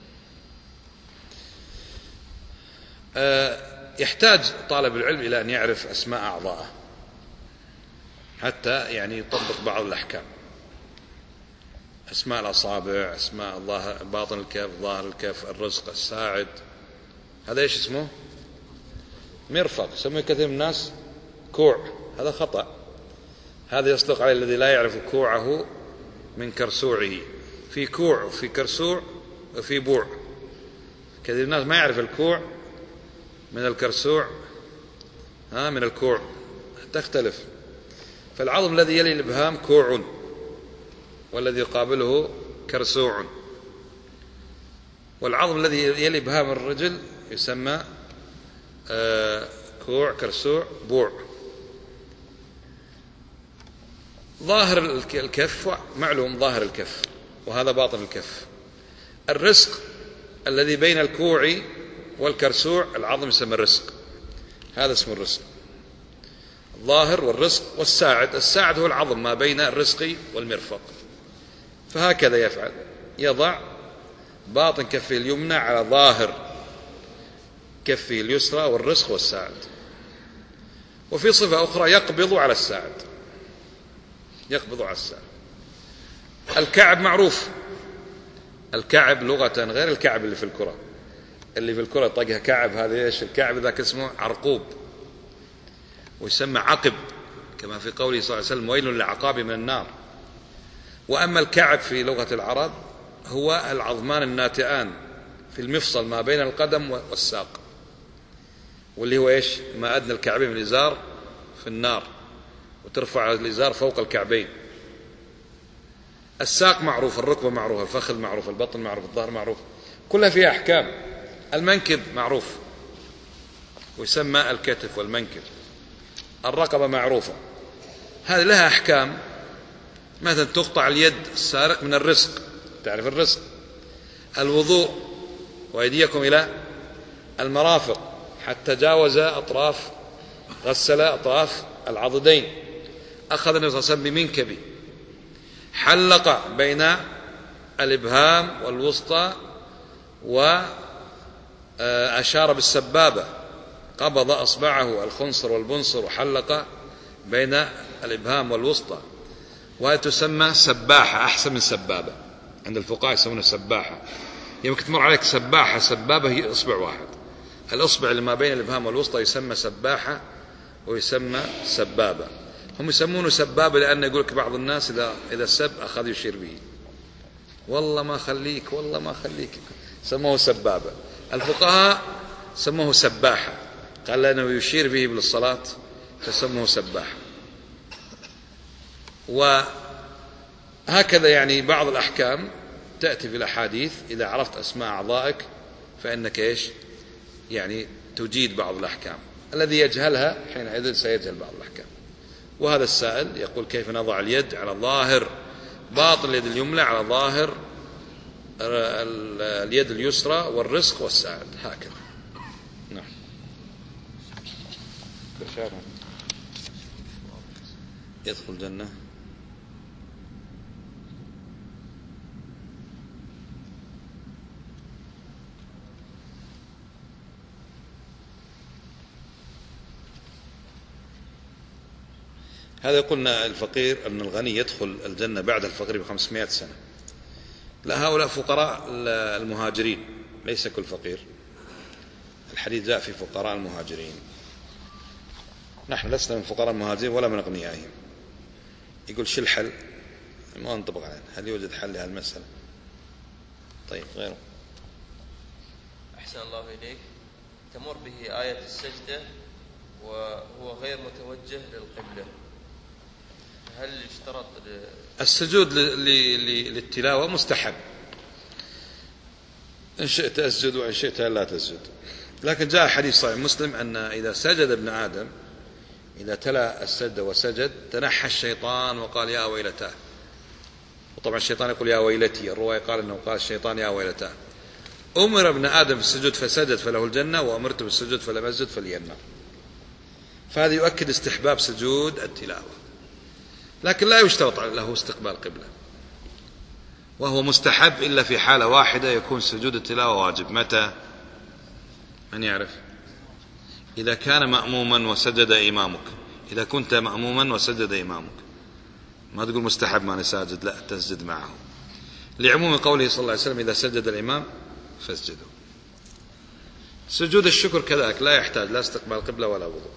يحتاج طالب العلم إلى أن يعرف أسماء أعضائه حتى يعني يطبق بعض الأحكام. أسماء الأصابع، أسماء باطن الكف، ظاهر الكف، الرزق، الساعد، هذا إيش اسمه؟ مرفق. يسميه كثير من الناس كوع، هذا خطأ. هذا يصدق عليه الذي لا يعرف كوعه من كرسوعه. في كوع وفي كرسوع وفي بوع. كثير من الناس ما يعرف الكوع من الكرسوع من الكوع، تختلف. فالعظم الذي يلي الإبهام كوع، والذي يقابله كرسوع، والعظم الذي يلي إبهام الرجل يسمى كوع، كرسوع، بوع. ظاهر الكف معلوم، ظاهر الكف، وهذا باطن الكف. الرزق الذي بين الكوع والكرسوع العظم يسمى الرزق، هذا اسمه الرزق. الظاهر والرزق والساعد. الساعد هو العظم ما بين الرزق والمرفق. فهكذا يفعل، يضع باطن كفه اليمنى على ظاهر كفه اليسرى والرزق والساعد. وفي صفة أخرى يقبض على الساعد، يقبض على الساعد. الكعب معروف، الكعب لغة غير الكعب اللي في الكرة. اللي في الكرة طقها كعب، هذا ايش؟ الكعب ذاك اسمه عرقوب، ويسمى عقب كما في قوله صلى الله عليه وسلم: ويل للعقاب من النار. وأما الكعب في لغة العرب هو العظمان الناتئان في المفصل ما بين القدم والساق، واللي هو ايش؟ ما أدنى الكعبين من الإزار في النار، وترفع الإزار فوق الكعبين. الساق معروف، الركبة معروف، الفخذ معروف، البطن معروف، الظهر معروف، كلها فيها أحكام. المنكب معروف ويسمى الكتف والمنكب. الرقبة معروفة، هذه لها أحكام. مثلا تقطع اليد السارق من الرزق، تعرف الرزق. الوضوء: وأيديكم إلى المرافق، حتى جاوز أطراف، غسل أطراف العضدين. أخذ النبي صلى الله عليه وسلم بمنكبه، حلق بين الإبهام والوسطى وأشار بالسبابة، قبض أصبعه الخنصر والبنصر وحلق بين الإبهام والوسطى. وهي تسمى سباحة، أحسن من سبابة. عند الفقهاء يسمونها سباحة. يمكن تمر عليك سباحة، سبابة هي إصبع واحد. الإصبع اللي ما بين الإبهام والوسطى يسمى سباحة ويسمى سبابة. هم يسمونه سبابة لأن يقول لك بعض الناس إذا سب أخذ يشير به، والله ما خليك، والله ما خليك، سموه سبابة. الفقهاء سموه سباحة، قال لأنه يشير به بالصلاة فسموه سباحة. وهكذا يعني بعض الأحكام تأتي في الأحاديث. إذا عرفت أسماء أعضائك فإنك إيش؟ يعني تجيد بعض الأحكام. الذي يجهلها حينئذ سيجهل بعض الأحكام. وهذا السائل يقول: كيف نضع اليد على ظاهر باطن اليد اليمنى على ظاهر اليد اليسرى والرزق والساعد، هكذا. نعم. يدخل الجنة. هذا قلنا الفقير أن الغني يدخل الجنة بعد الفقير ب500 سنة. لا، هؤلاء فقراء المهاجرين، ليس كل فقير. الحديث جاء في فقراء المهاجرين. نحن لسنا من فقراء المهاجرين ولا من أغنيائهم. يقول: شو الحل؟ ما ننطبق عليه. هل يوجد حل لهذه المسألة؟ طيب، غيره. أحسن الله إليك. تمر به آية السجدة وهو غير متوجه للقبلة، هل يشترط السجود للتلاوة؟ مستحب. إن شئت أسجد وإن شئت لا تسجد. لكن جاء حديث صحيح مسلم أن إذا سجد ابن آدم، إذا تلا السجد وسجد، تنحى الشيطان وقال يا ويلتاه. وطبعا الشيطان يقول يا ويلتي، الرواية قال أنه قال الشيطان يا ويلتاه. أمر ابن آدم بالسجود فسجد فله الجنة، وأمرت بالسجود فلم أسجد فلي النار. فهذا يؤكد استحباب سجود التلاوة، لكن لا يشترط له استقبال قبلة، وهو مستحب إلا في حالة واحدة يكون سجود التلاوة واجب. متى؟ من يعرف؟ إذا كان مأموما وسجد إمامك. إذا كنت مأموما وسجد إمامك، ما تقول مستحب ما نساجد، لا، تسجد معه، لعموم قوله صلى الله عليه وسلم إذا سجد الإمام فاسجدوا. سجود الشكر كذلك لا يحتاج لا استقبال قبلة ولا وضوء.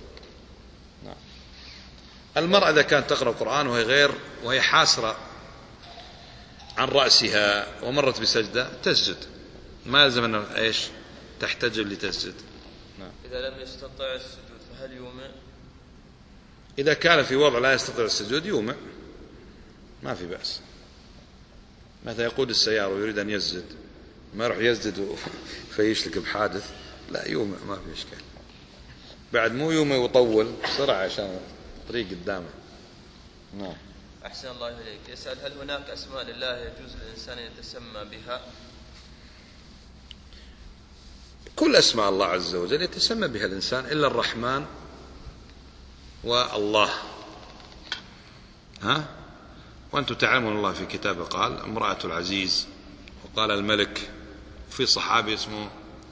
المرأة إذا كانت تقرأ القرآن وهي حاسرة عن رأسها ومرت بسجدة تسجد، ما يلزم أن إيش تحتجب لتسجد. إذا لم يستطع السجود فهل يومئ؟ إذا كان في وضع لا يستطيع السجود يومئ، ما في بأس. متى يقود السيارة ويريد أن يسجد، ما يروح يسجد فيشلك بحادث، لا، يومئ ما في إشكال. بعد مو يومئ ويطول بسرعة عشان طريق قدامه. نعم. أحسن الله إليك. يسأل هل هناك أسماء لله يجوز للإنسان أن يتسمى بها؟ كل أسماء الله عز وجل يتسمى بها الإنسان إلا الرحمن والله. وأنتم تعلمون الله في كتابه قال امرأة العزيز، وقال الملك، في صحابي اسمه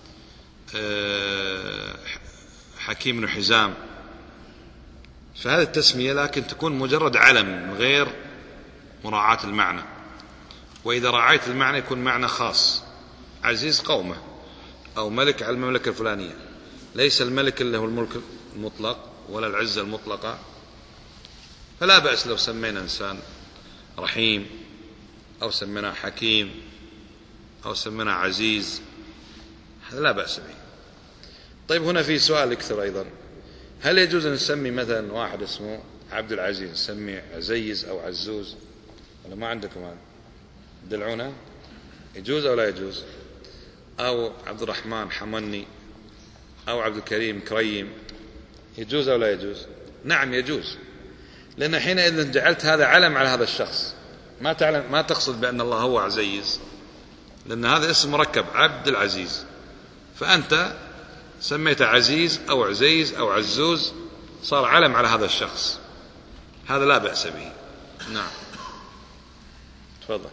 حكيم بن حزام. فهذه التسمية لكن تكون مجرد علم من غير مراعاة المعنى، وإذا راعيت المعنى يكون معنى خاص. عزيز قومه، أو ملك على المملكة الفلانية، ليس الملك اللي هو الملك المطلق ولا العزة المطلقة. فلا بأس لو سمينا إنسان رحيم، أو سمينا حكيم، أو سمينا عزيز، هذا لا بأس به. طيب هنا في سؤال يكثر أيضا، هل يجوز أن نسمي مثلا واحد اسمه عبد العزيز نسميه عزيز أو عزوز، ولا ما عندكم هذا؟ دلعونا، يجوز أو لا يجوز؟ أو عبد الرحمن حمني، أو عبد الكريم كريم، يجوز أو لا يجوز؟ نعم يجوز، لأن حينئذ جعلت هذا علم على هذا الشخص، ما تقصد بأن الله هو عزيز، لأن هذا اسم مركب عبد العزيز، فأنت سميت عزيز أو عزيز أو عزوز، صار علم على هذا الشخص، هذا لا بأس به. نعم تفضل.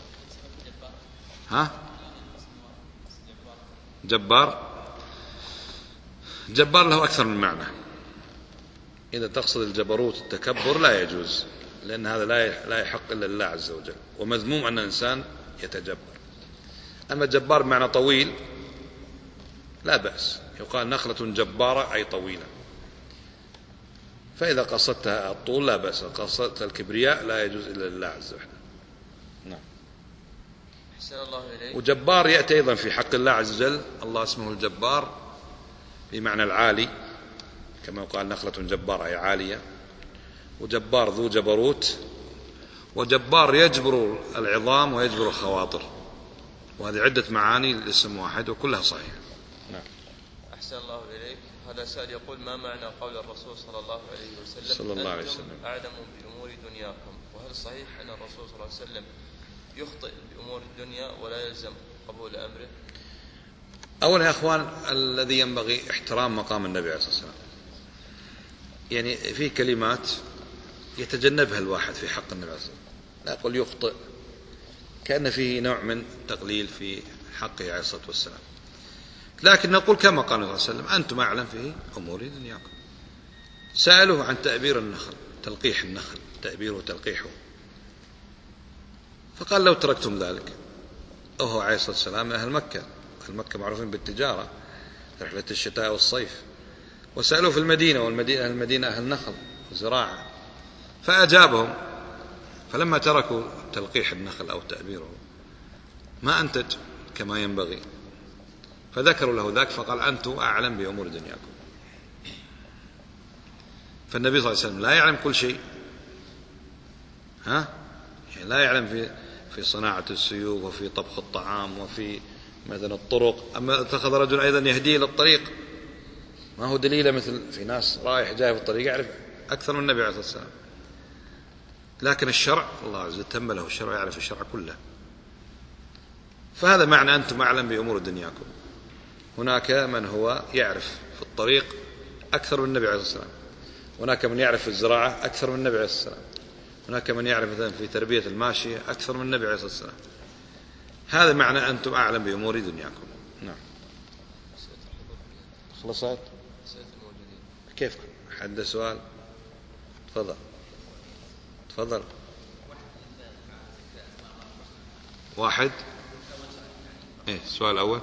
جبار له أكثر من معنى. إذا تقصد الجبروت التكبر لا يجوز، لأن هذا لا يحق إلا لله عز وجل، ومذموم أن الإنسان يتجبر. أما جبار بمعنى طويل لا بأس، يقال نخلة جبارة أي طويلة. فإذا قصدتها الطول لا بأس، قصدت الكبرياء لا يجوز إلا لله عز وجل. نعم. وجبار يأتي أيضا في حق الله عز وجل، الله اسمه الجبار بمعنى العالي، كما يقال نخلة جبارة أي عالية، وجبار ذو جبروت، وجبار يجبر العظام ويجبر الخواطر، وهذه عدة معاني للاسم واحد وكلها صحيحة. نعم. أحسن الله إليك. هذا سائل يقول ما معنى قول الرسول صلى الله عليه وسلم أنتم أعلم بأمور دنياكم، وهل صحيح أن الرسول صلى الله عليه وسلم يخطئ بأمور الدنيا ولا يلزم قبول أمره؟ أولا يا أخوان، الذي ينبغي احترام مقام النبي عليه الصلاة والسلام. يعني في كلمات يتجنبها الواحد في حق النبي عليه الصلاة والسلام، لا يقول يخطئ، كأن فيه نوع من تقليل في حقه عليه الصلاة والسلام. لكن نقول كما قال النبي صلى الله عليه وسلم أنتم أعلم في أمور دنياكم. سألوه عن تأبير النخل، تلقيح النخل، تأبيره وتلقيحه، فقال لو تركتم ذلك. وهو عليه الصلاة والسلام أهل مكة، أهل مكة معروفين بالتجارة، رحلة الشتاء والصيف. وسألوه في المدينة، والمدينة أهل نخل وزراعة، فأجابهم. فلما تركوا تلقيح النخل أو تأبيره ما أنتج كما ينبغي، فذكروا له ذاك، فقال أنتم أعلم بأمور دنياكم. فالنبي صلى الله عليه وسلم لا يعلم كل شيء، يعني لا يعلم في صناعة السيوف، وفي طبخ الطعام، وفي مثلا الطرق. أما اتخذ رجل أيضا يهديه للطريق، ما هو دليله مثل في ناس رايح جاي في الطريق يعرف أكثر من النبي عليه الصلاة والسلام. لكن الشرع الله عز وجل تم له الشرع، يعرف الشرع كله. فهذا معنى أنتم أعلم بأمور دنياكم. هناك من هو يعرف في الطريق أكثر من النبي عليه الصلاة والسلام، هناك من يعرف في الزراعة أكثر من النبي عليه الصلاة والسلام، هناك من يعرف مثلا في تربية الماشية أكثر من النبي عليه الصلاة والسلام. هذا معنى أنتم أعلم بأمور دنياكم. نعم. خلصت؟ كيف؟ حد سؤال؟ تفضل تفضل. واحد. إيه السؤال الأول؟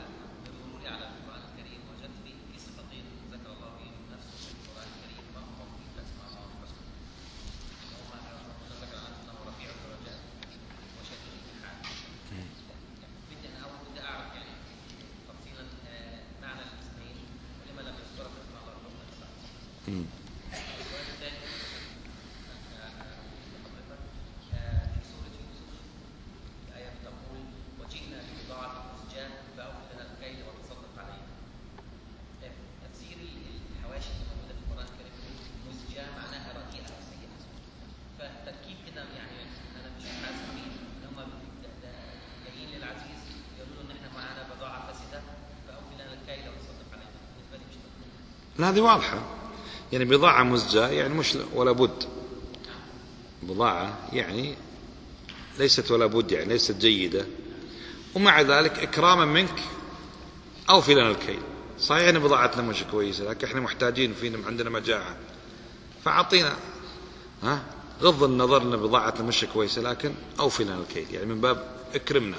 هذه واضحة، يعني بضاعة مزجاة يعني مش ولا بد، بضاعة يعني ليست ولا بد، يعني ليست جيدة، ومع ذلك إكراما منك أوفي لنا الكيل. صحيح أن بضاعتنا مش كويسة لكن إحنا محتاجين، فينا عندنا مجاعة، فأعطينا غض النظر أن بضاعتنا مش كويسة لكن أوفي لنا الكيل، يعني من باب اكرمنا.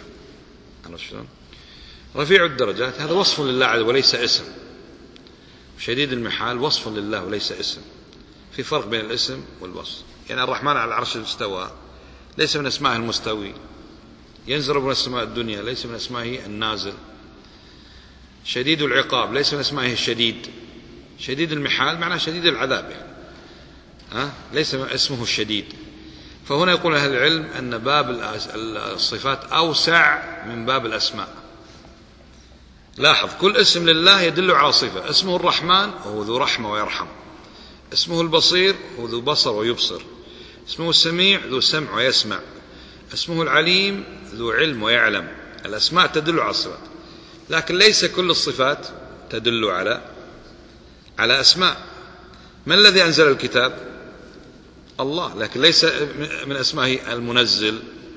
رفيع الدرجات هذا وصف لله وليس اسم. شديد المحال وصف لله وليس اسم، في فرق بين الاسم والوصف. يعني الرحمن على العرش استوى ليس من اسمائه المستوي، ينزل من السماء الدنيا ليس من اسمائه النازل. شديد العقاب ليس من اسمائه الشديد. شديد المحال معناه شديد العذاب، ليس اسمه الشديد. فهنا يقول أهل العلم أن باب الصفات أوسع من باب الأسماء. لاحظ كل اسم لله يدل على صفة. اسمه الرحمن هو ذو رحمة ويرحم، اسمه البصير هو ذو بصر ويبصر، اسمه السميع ذو سمع ويسمع، اسمه العليم ذو علم ويعلم. الأسماء تدل على الصفات، لكن ليس كل الصفات تدل على أسماء. من الذي أنزل الكتاب؟ الله، لكن ليس من أسمائه المنزل.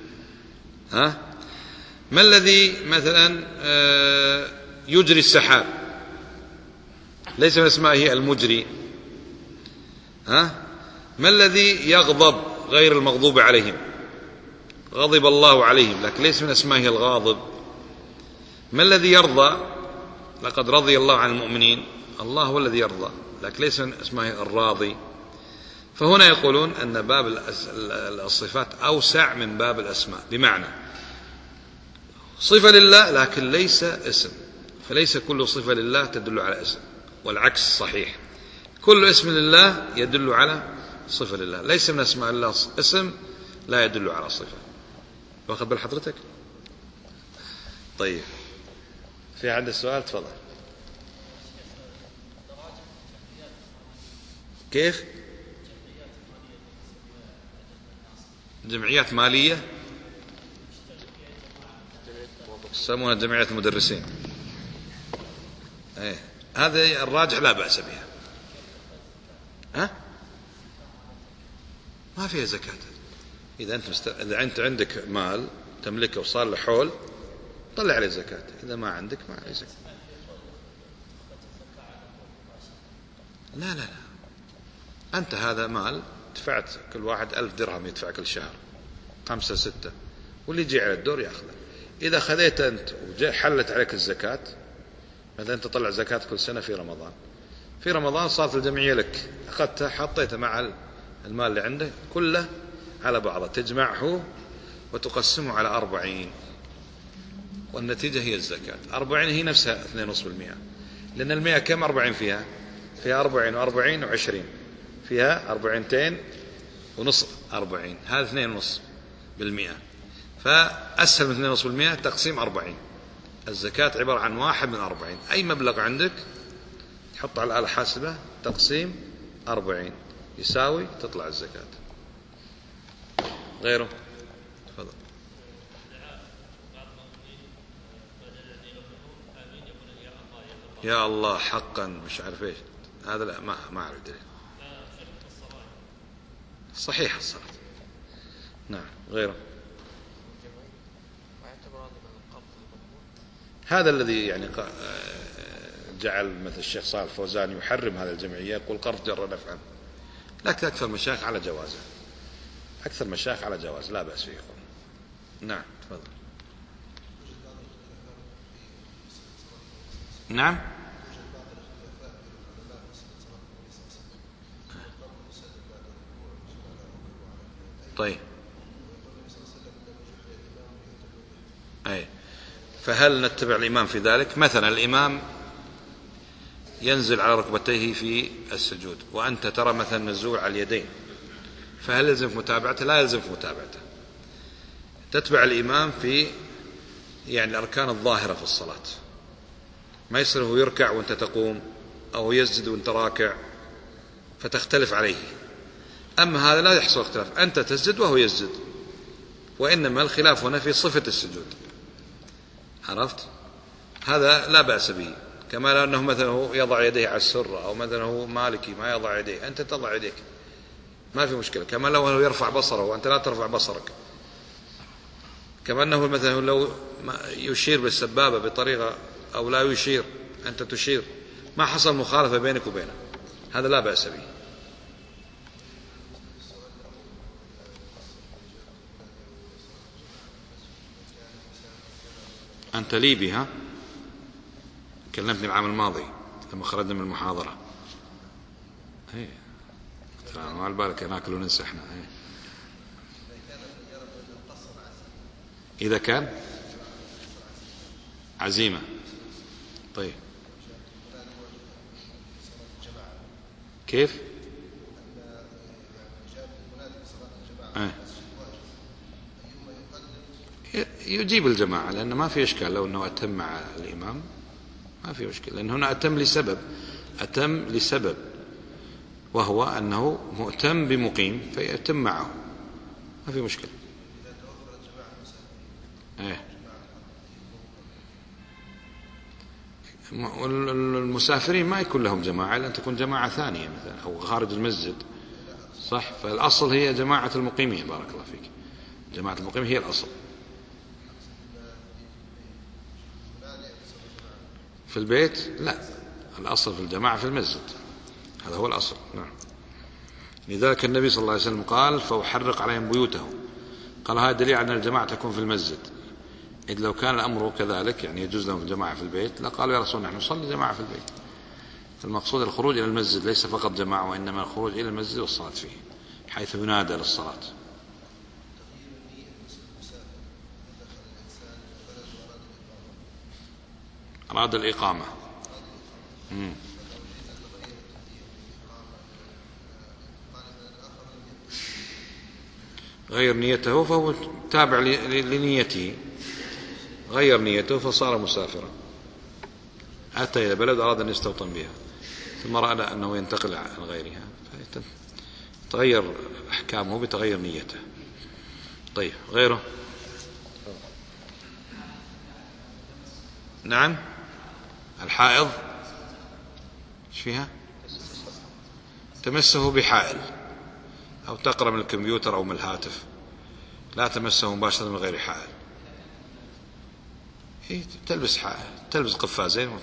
ما الذي مثلا يجري السحاب؟ ليس من اسمائه المجري. ما الذي يغضب غير المغضوب عليهم؟ غضب الله عليهم، لكن ليس من اسمائه الغاضب. ما الذي يرضى؟ لقد رضي الله عن المؤمنين. الله هو الذي يرضى، لكن ليس من اسمائه الراضي. فهنا يقولون أن باب الصفات أوسع من باب الأسماء، بمعنى صفة لله لكن ليس اسم، فليس كل صفة لله تدل على اسم، والعكس صحيح. كل اسم لله يدل على صفة لله، ليس من اسماء الله اسم لا يدل على صفة. واخذ بال حضرتك؟ طيب، في عندك سؤال؟ تفضل. كيف؟ جمعيات مالية يسمونها جمعية المدرسين. هذا الراجح لا بأس بها. ما فيها زكاة. إذا أنت عندك مال تملكه وصار له حول طلع عليه زكاة، إذا ما عندك ما عليه زكاة. لا أنت هذا مال دفعت كل واحد 1000 درهم يدفع كل شهر 5 6، واللي يجي على الدور يأخذه. إذا خذيت أنت وحلت عليك الزكاة، مثلا أنت تطلع زكاة كل سنة في رمضان صارت الجمعية لك، أخذتها حطيتها مع المال اللي عنده كله على بعضه، تجمعه وتقسمه على 40، والنتيجة هي الزكاة. 40 هي نفسها 2.5%، لأن 100 كم 40 فيها 40 و40 و20، فيها 42.5 40، هذا 2.5%. فأسهل من 2.5% تقسيم 40، الزكاة عبارة عن 1 من 40. أي مبلغ عندك تحط على الآلة الحاسبة تقسيم 40 يساوي تطلع الزكاة. غيره تفضل. يا الله حقا مش عارف ايش هذا، لا ما اعرف دليل. صحيح الصلاة. نعم. غيره. هذا الذي يعني جعل مثل الشيخ صالح الفوزان يحرم هذا الجمعية، يقول قرض جر نفعا، لكن أكثر مشايخ على جوازه، أكثر مشايخ على جواز لا بأس فيه. نعم تفضل. نعم. طيب أي، فهل نتبع الإمام في ذلك؟ مثلا الإمام ينزل على ركبتيه في السجود وأنت ترى مثلا نزول على اليدين، فهل يلزمك متابعته؟ لا يلزمك متابعته. تتبع الإمام في يعني الأركان الظاهرة في الصلاة، ما يصير هو يركع وأنت تقوم أو يسجد وأنت راكع فتختلف عليه. أما هذا لا يحصل اختلاف، أنت تسجد وهو يسجد، وإنما الخلاف هنا في صفة السجود. عرفت؟ هذا لا بأس به، كما لو أنه مثلا هو يضع يديه على السرة، أو مثلا هو مالكي ما يضع يديه، أنت تضع يديك ما في مشكلة. كما لو أنه يرفع بصره وأنت لا ترفع بصرك، كما أنه مثلا لو يشير بالسبابة بطريقة أو لا يشير أنت تشير، ما حصل مخالفة بينك وبينه، هذا لا بأس به. أنت ليبي ها؟ كلمتني العام الماضي لما خرجنا من المحاضرة. ايه ما على بالك ناكل وننسى احنا. ايه إذا كان عزيمة. طيب كيف؟ يجيب الجماعة، لأنه ما في إشكال لو أنه أتم مع الإمام ما في مشكلة، لأن هنا أتم لسبب وهو أنه مؤتم بمقيم فيأتم معه، ما في مشكلة. المسافرين ما يكون لهم جماعة، لأن تكون جماعة ثانية مثلا أو خارج المسجد، صح؟ فالأصل هي جماعة المقيمين. بارك الله فيك، جماعة المقيمين هي الأصل. في البيت لا، الأصل في الجماعة في المسجد، هذا هو الأصل. نعم. لذلك النبي صلى الله عليه وسلم قال فأحرق عليهم بيوتهم، قال هذا دليل على أن الجماعة تكون في المسجد. إذ لو كان الأمر كذلك يعني يجوز لهم الجماعة في البيت لقالوا يا رسول الله نحن نصلي جماعة في البيت. فالمقصود الخروج إلى المسجد ليس فقط جماعة، وإنما الخروج إلى المسجد والصلاة فيه حيث ينادى للصلاة. أراد الإقامة. غير نيته فهو تابع لنيته، غير نيته فصار مسافرا، أتى إلى بلد أراد أن يستوطن بها ثم رأى أنه ينتقل عن غيرها تغير أحكامه بتغير نيته. طيب غيره. نعم. الحائض ايش فيها؟ تمسه بحائل أو تقرأ من الكمبيوتر أو من الهاتف، لا تمسه مباشرة من غير حائل. تلبس حائل، تلبس قفازين.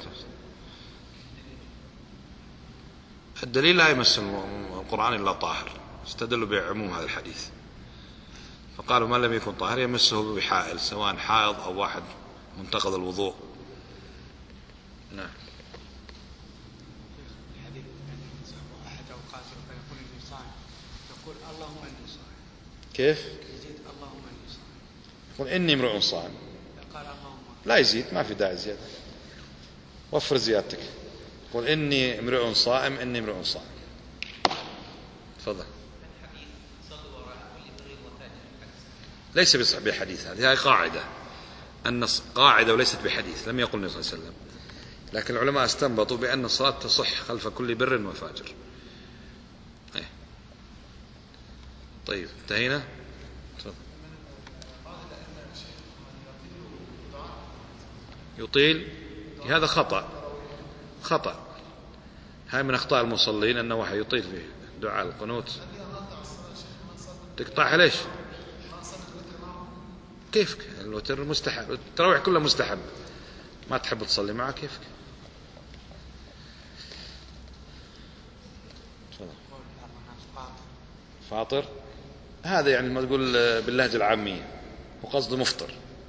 الدليل لا يمس القرآن إلا طاهر، استدلوا بعموم هذا الحديث فقالوا ما لم يكن طاهر يمسه بحائل، سواء حائض أو واحد منتقض الوضوء. نعم. الحديث أحد أوقات فيقول إني صائم، يقول اللهم إني صائم. كيف؟ يزيد اللهم إني صائم. يقول إني امرؤ صائم. قال اللهم. لا يزيد، ما في داعي زيادة، وفر زيادتك. قل إني امرؤ صائم، إني امرؤ صائم. تفضل. ليس بصحيح حديث، هذه قاعدة أن قاعدة وليست بحديث، لم يقل النبي صلى الله عليه وسلم، لكن العلماء استنبطوا بأن الصلاة تصح خلف كل بر وفاجر. طيب انتهينا. يطيل، هذا خطأ، هاي من أخطاء المصلين أنه واحد يطيل في دعاء القنوت. تقطعها ليش؟ كيفك؟ الوتر مستحب، التراويح كلها مستحب، ما تحب تصلي معه كيفك؟ فاطر هذا يعني ما تقول باللهجة العامية وقصد مفطر.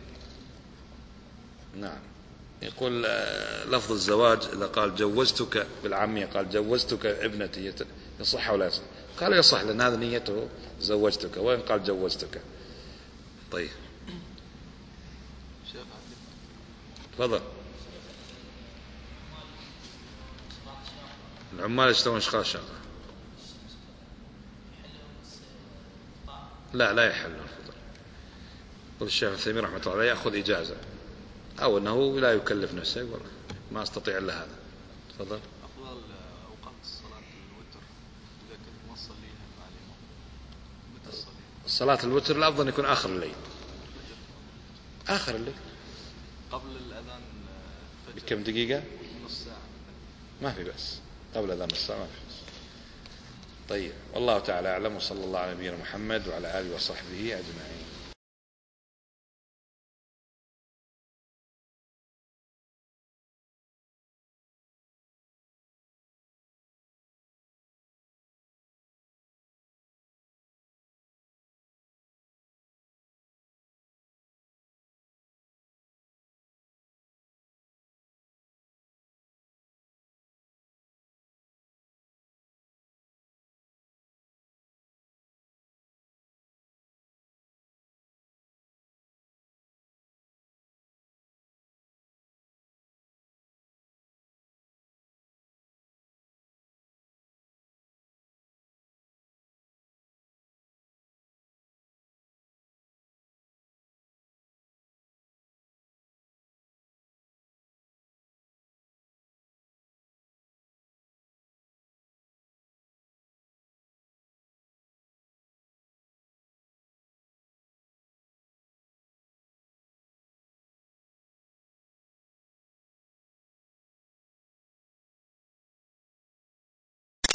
نعم. يقول لفظ الزواج إذا قال جوزتك بالعامية، قال جوزتك ابنتي، يصح ولا يصح؟ قال يصح لأن هذا نيته زوجتك، وين قال جوزتك. طيب تفضل. العمال يشتغلون اشغال شاقة. لا يحل الفطر. قل الشيخ العثيمين رحمة الله عليه يأخذ إجازة، أو أنه لا يكلف نفسه يقول ما أستطيع إلا هذا. تفضل. أفضل أوقات الصلاة الوتر إذا كنت موصل ليها مع الإمام متى الصلاة؟ صلاة الوتر الأفضل يكون آخر الليل. آخر الليل قبل الأذان بكم دقيقة؟ نص ساعة. ما في بس قبل أذان نص ساعة ما في بس. طيب والله تعالى أعلم، وصلى الله على نبينا محمد وعلى آله وصحبه أجمعين.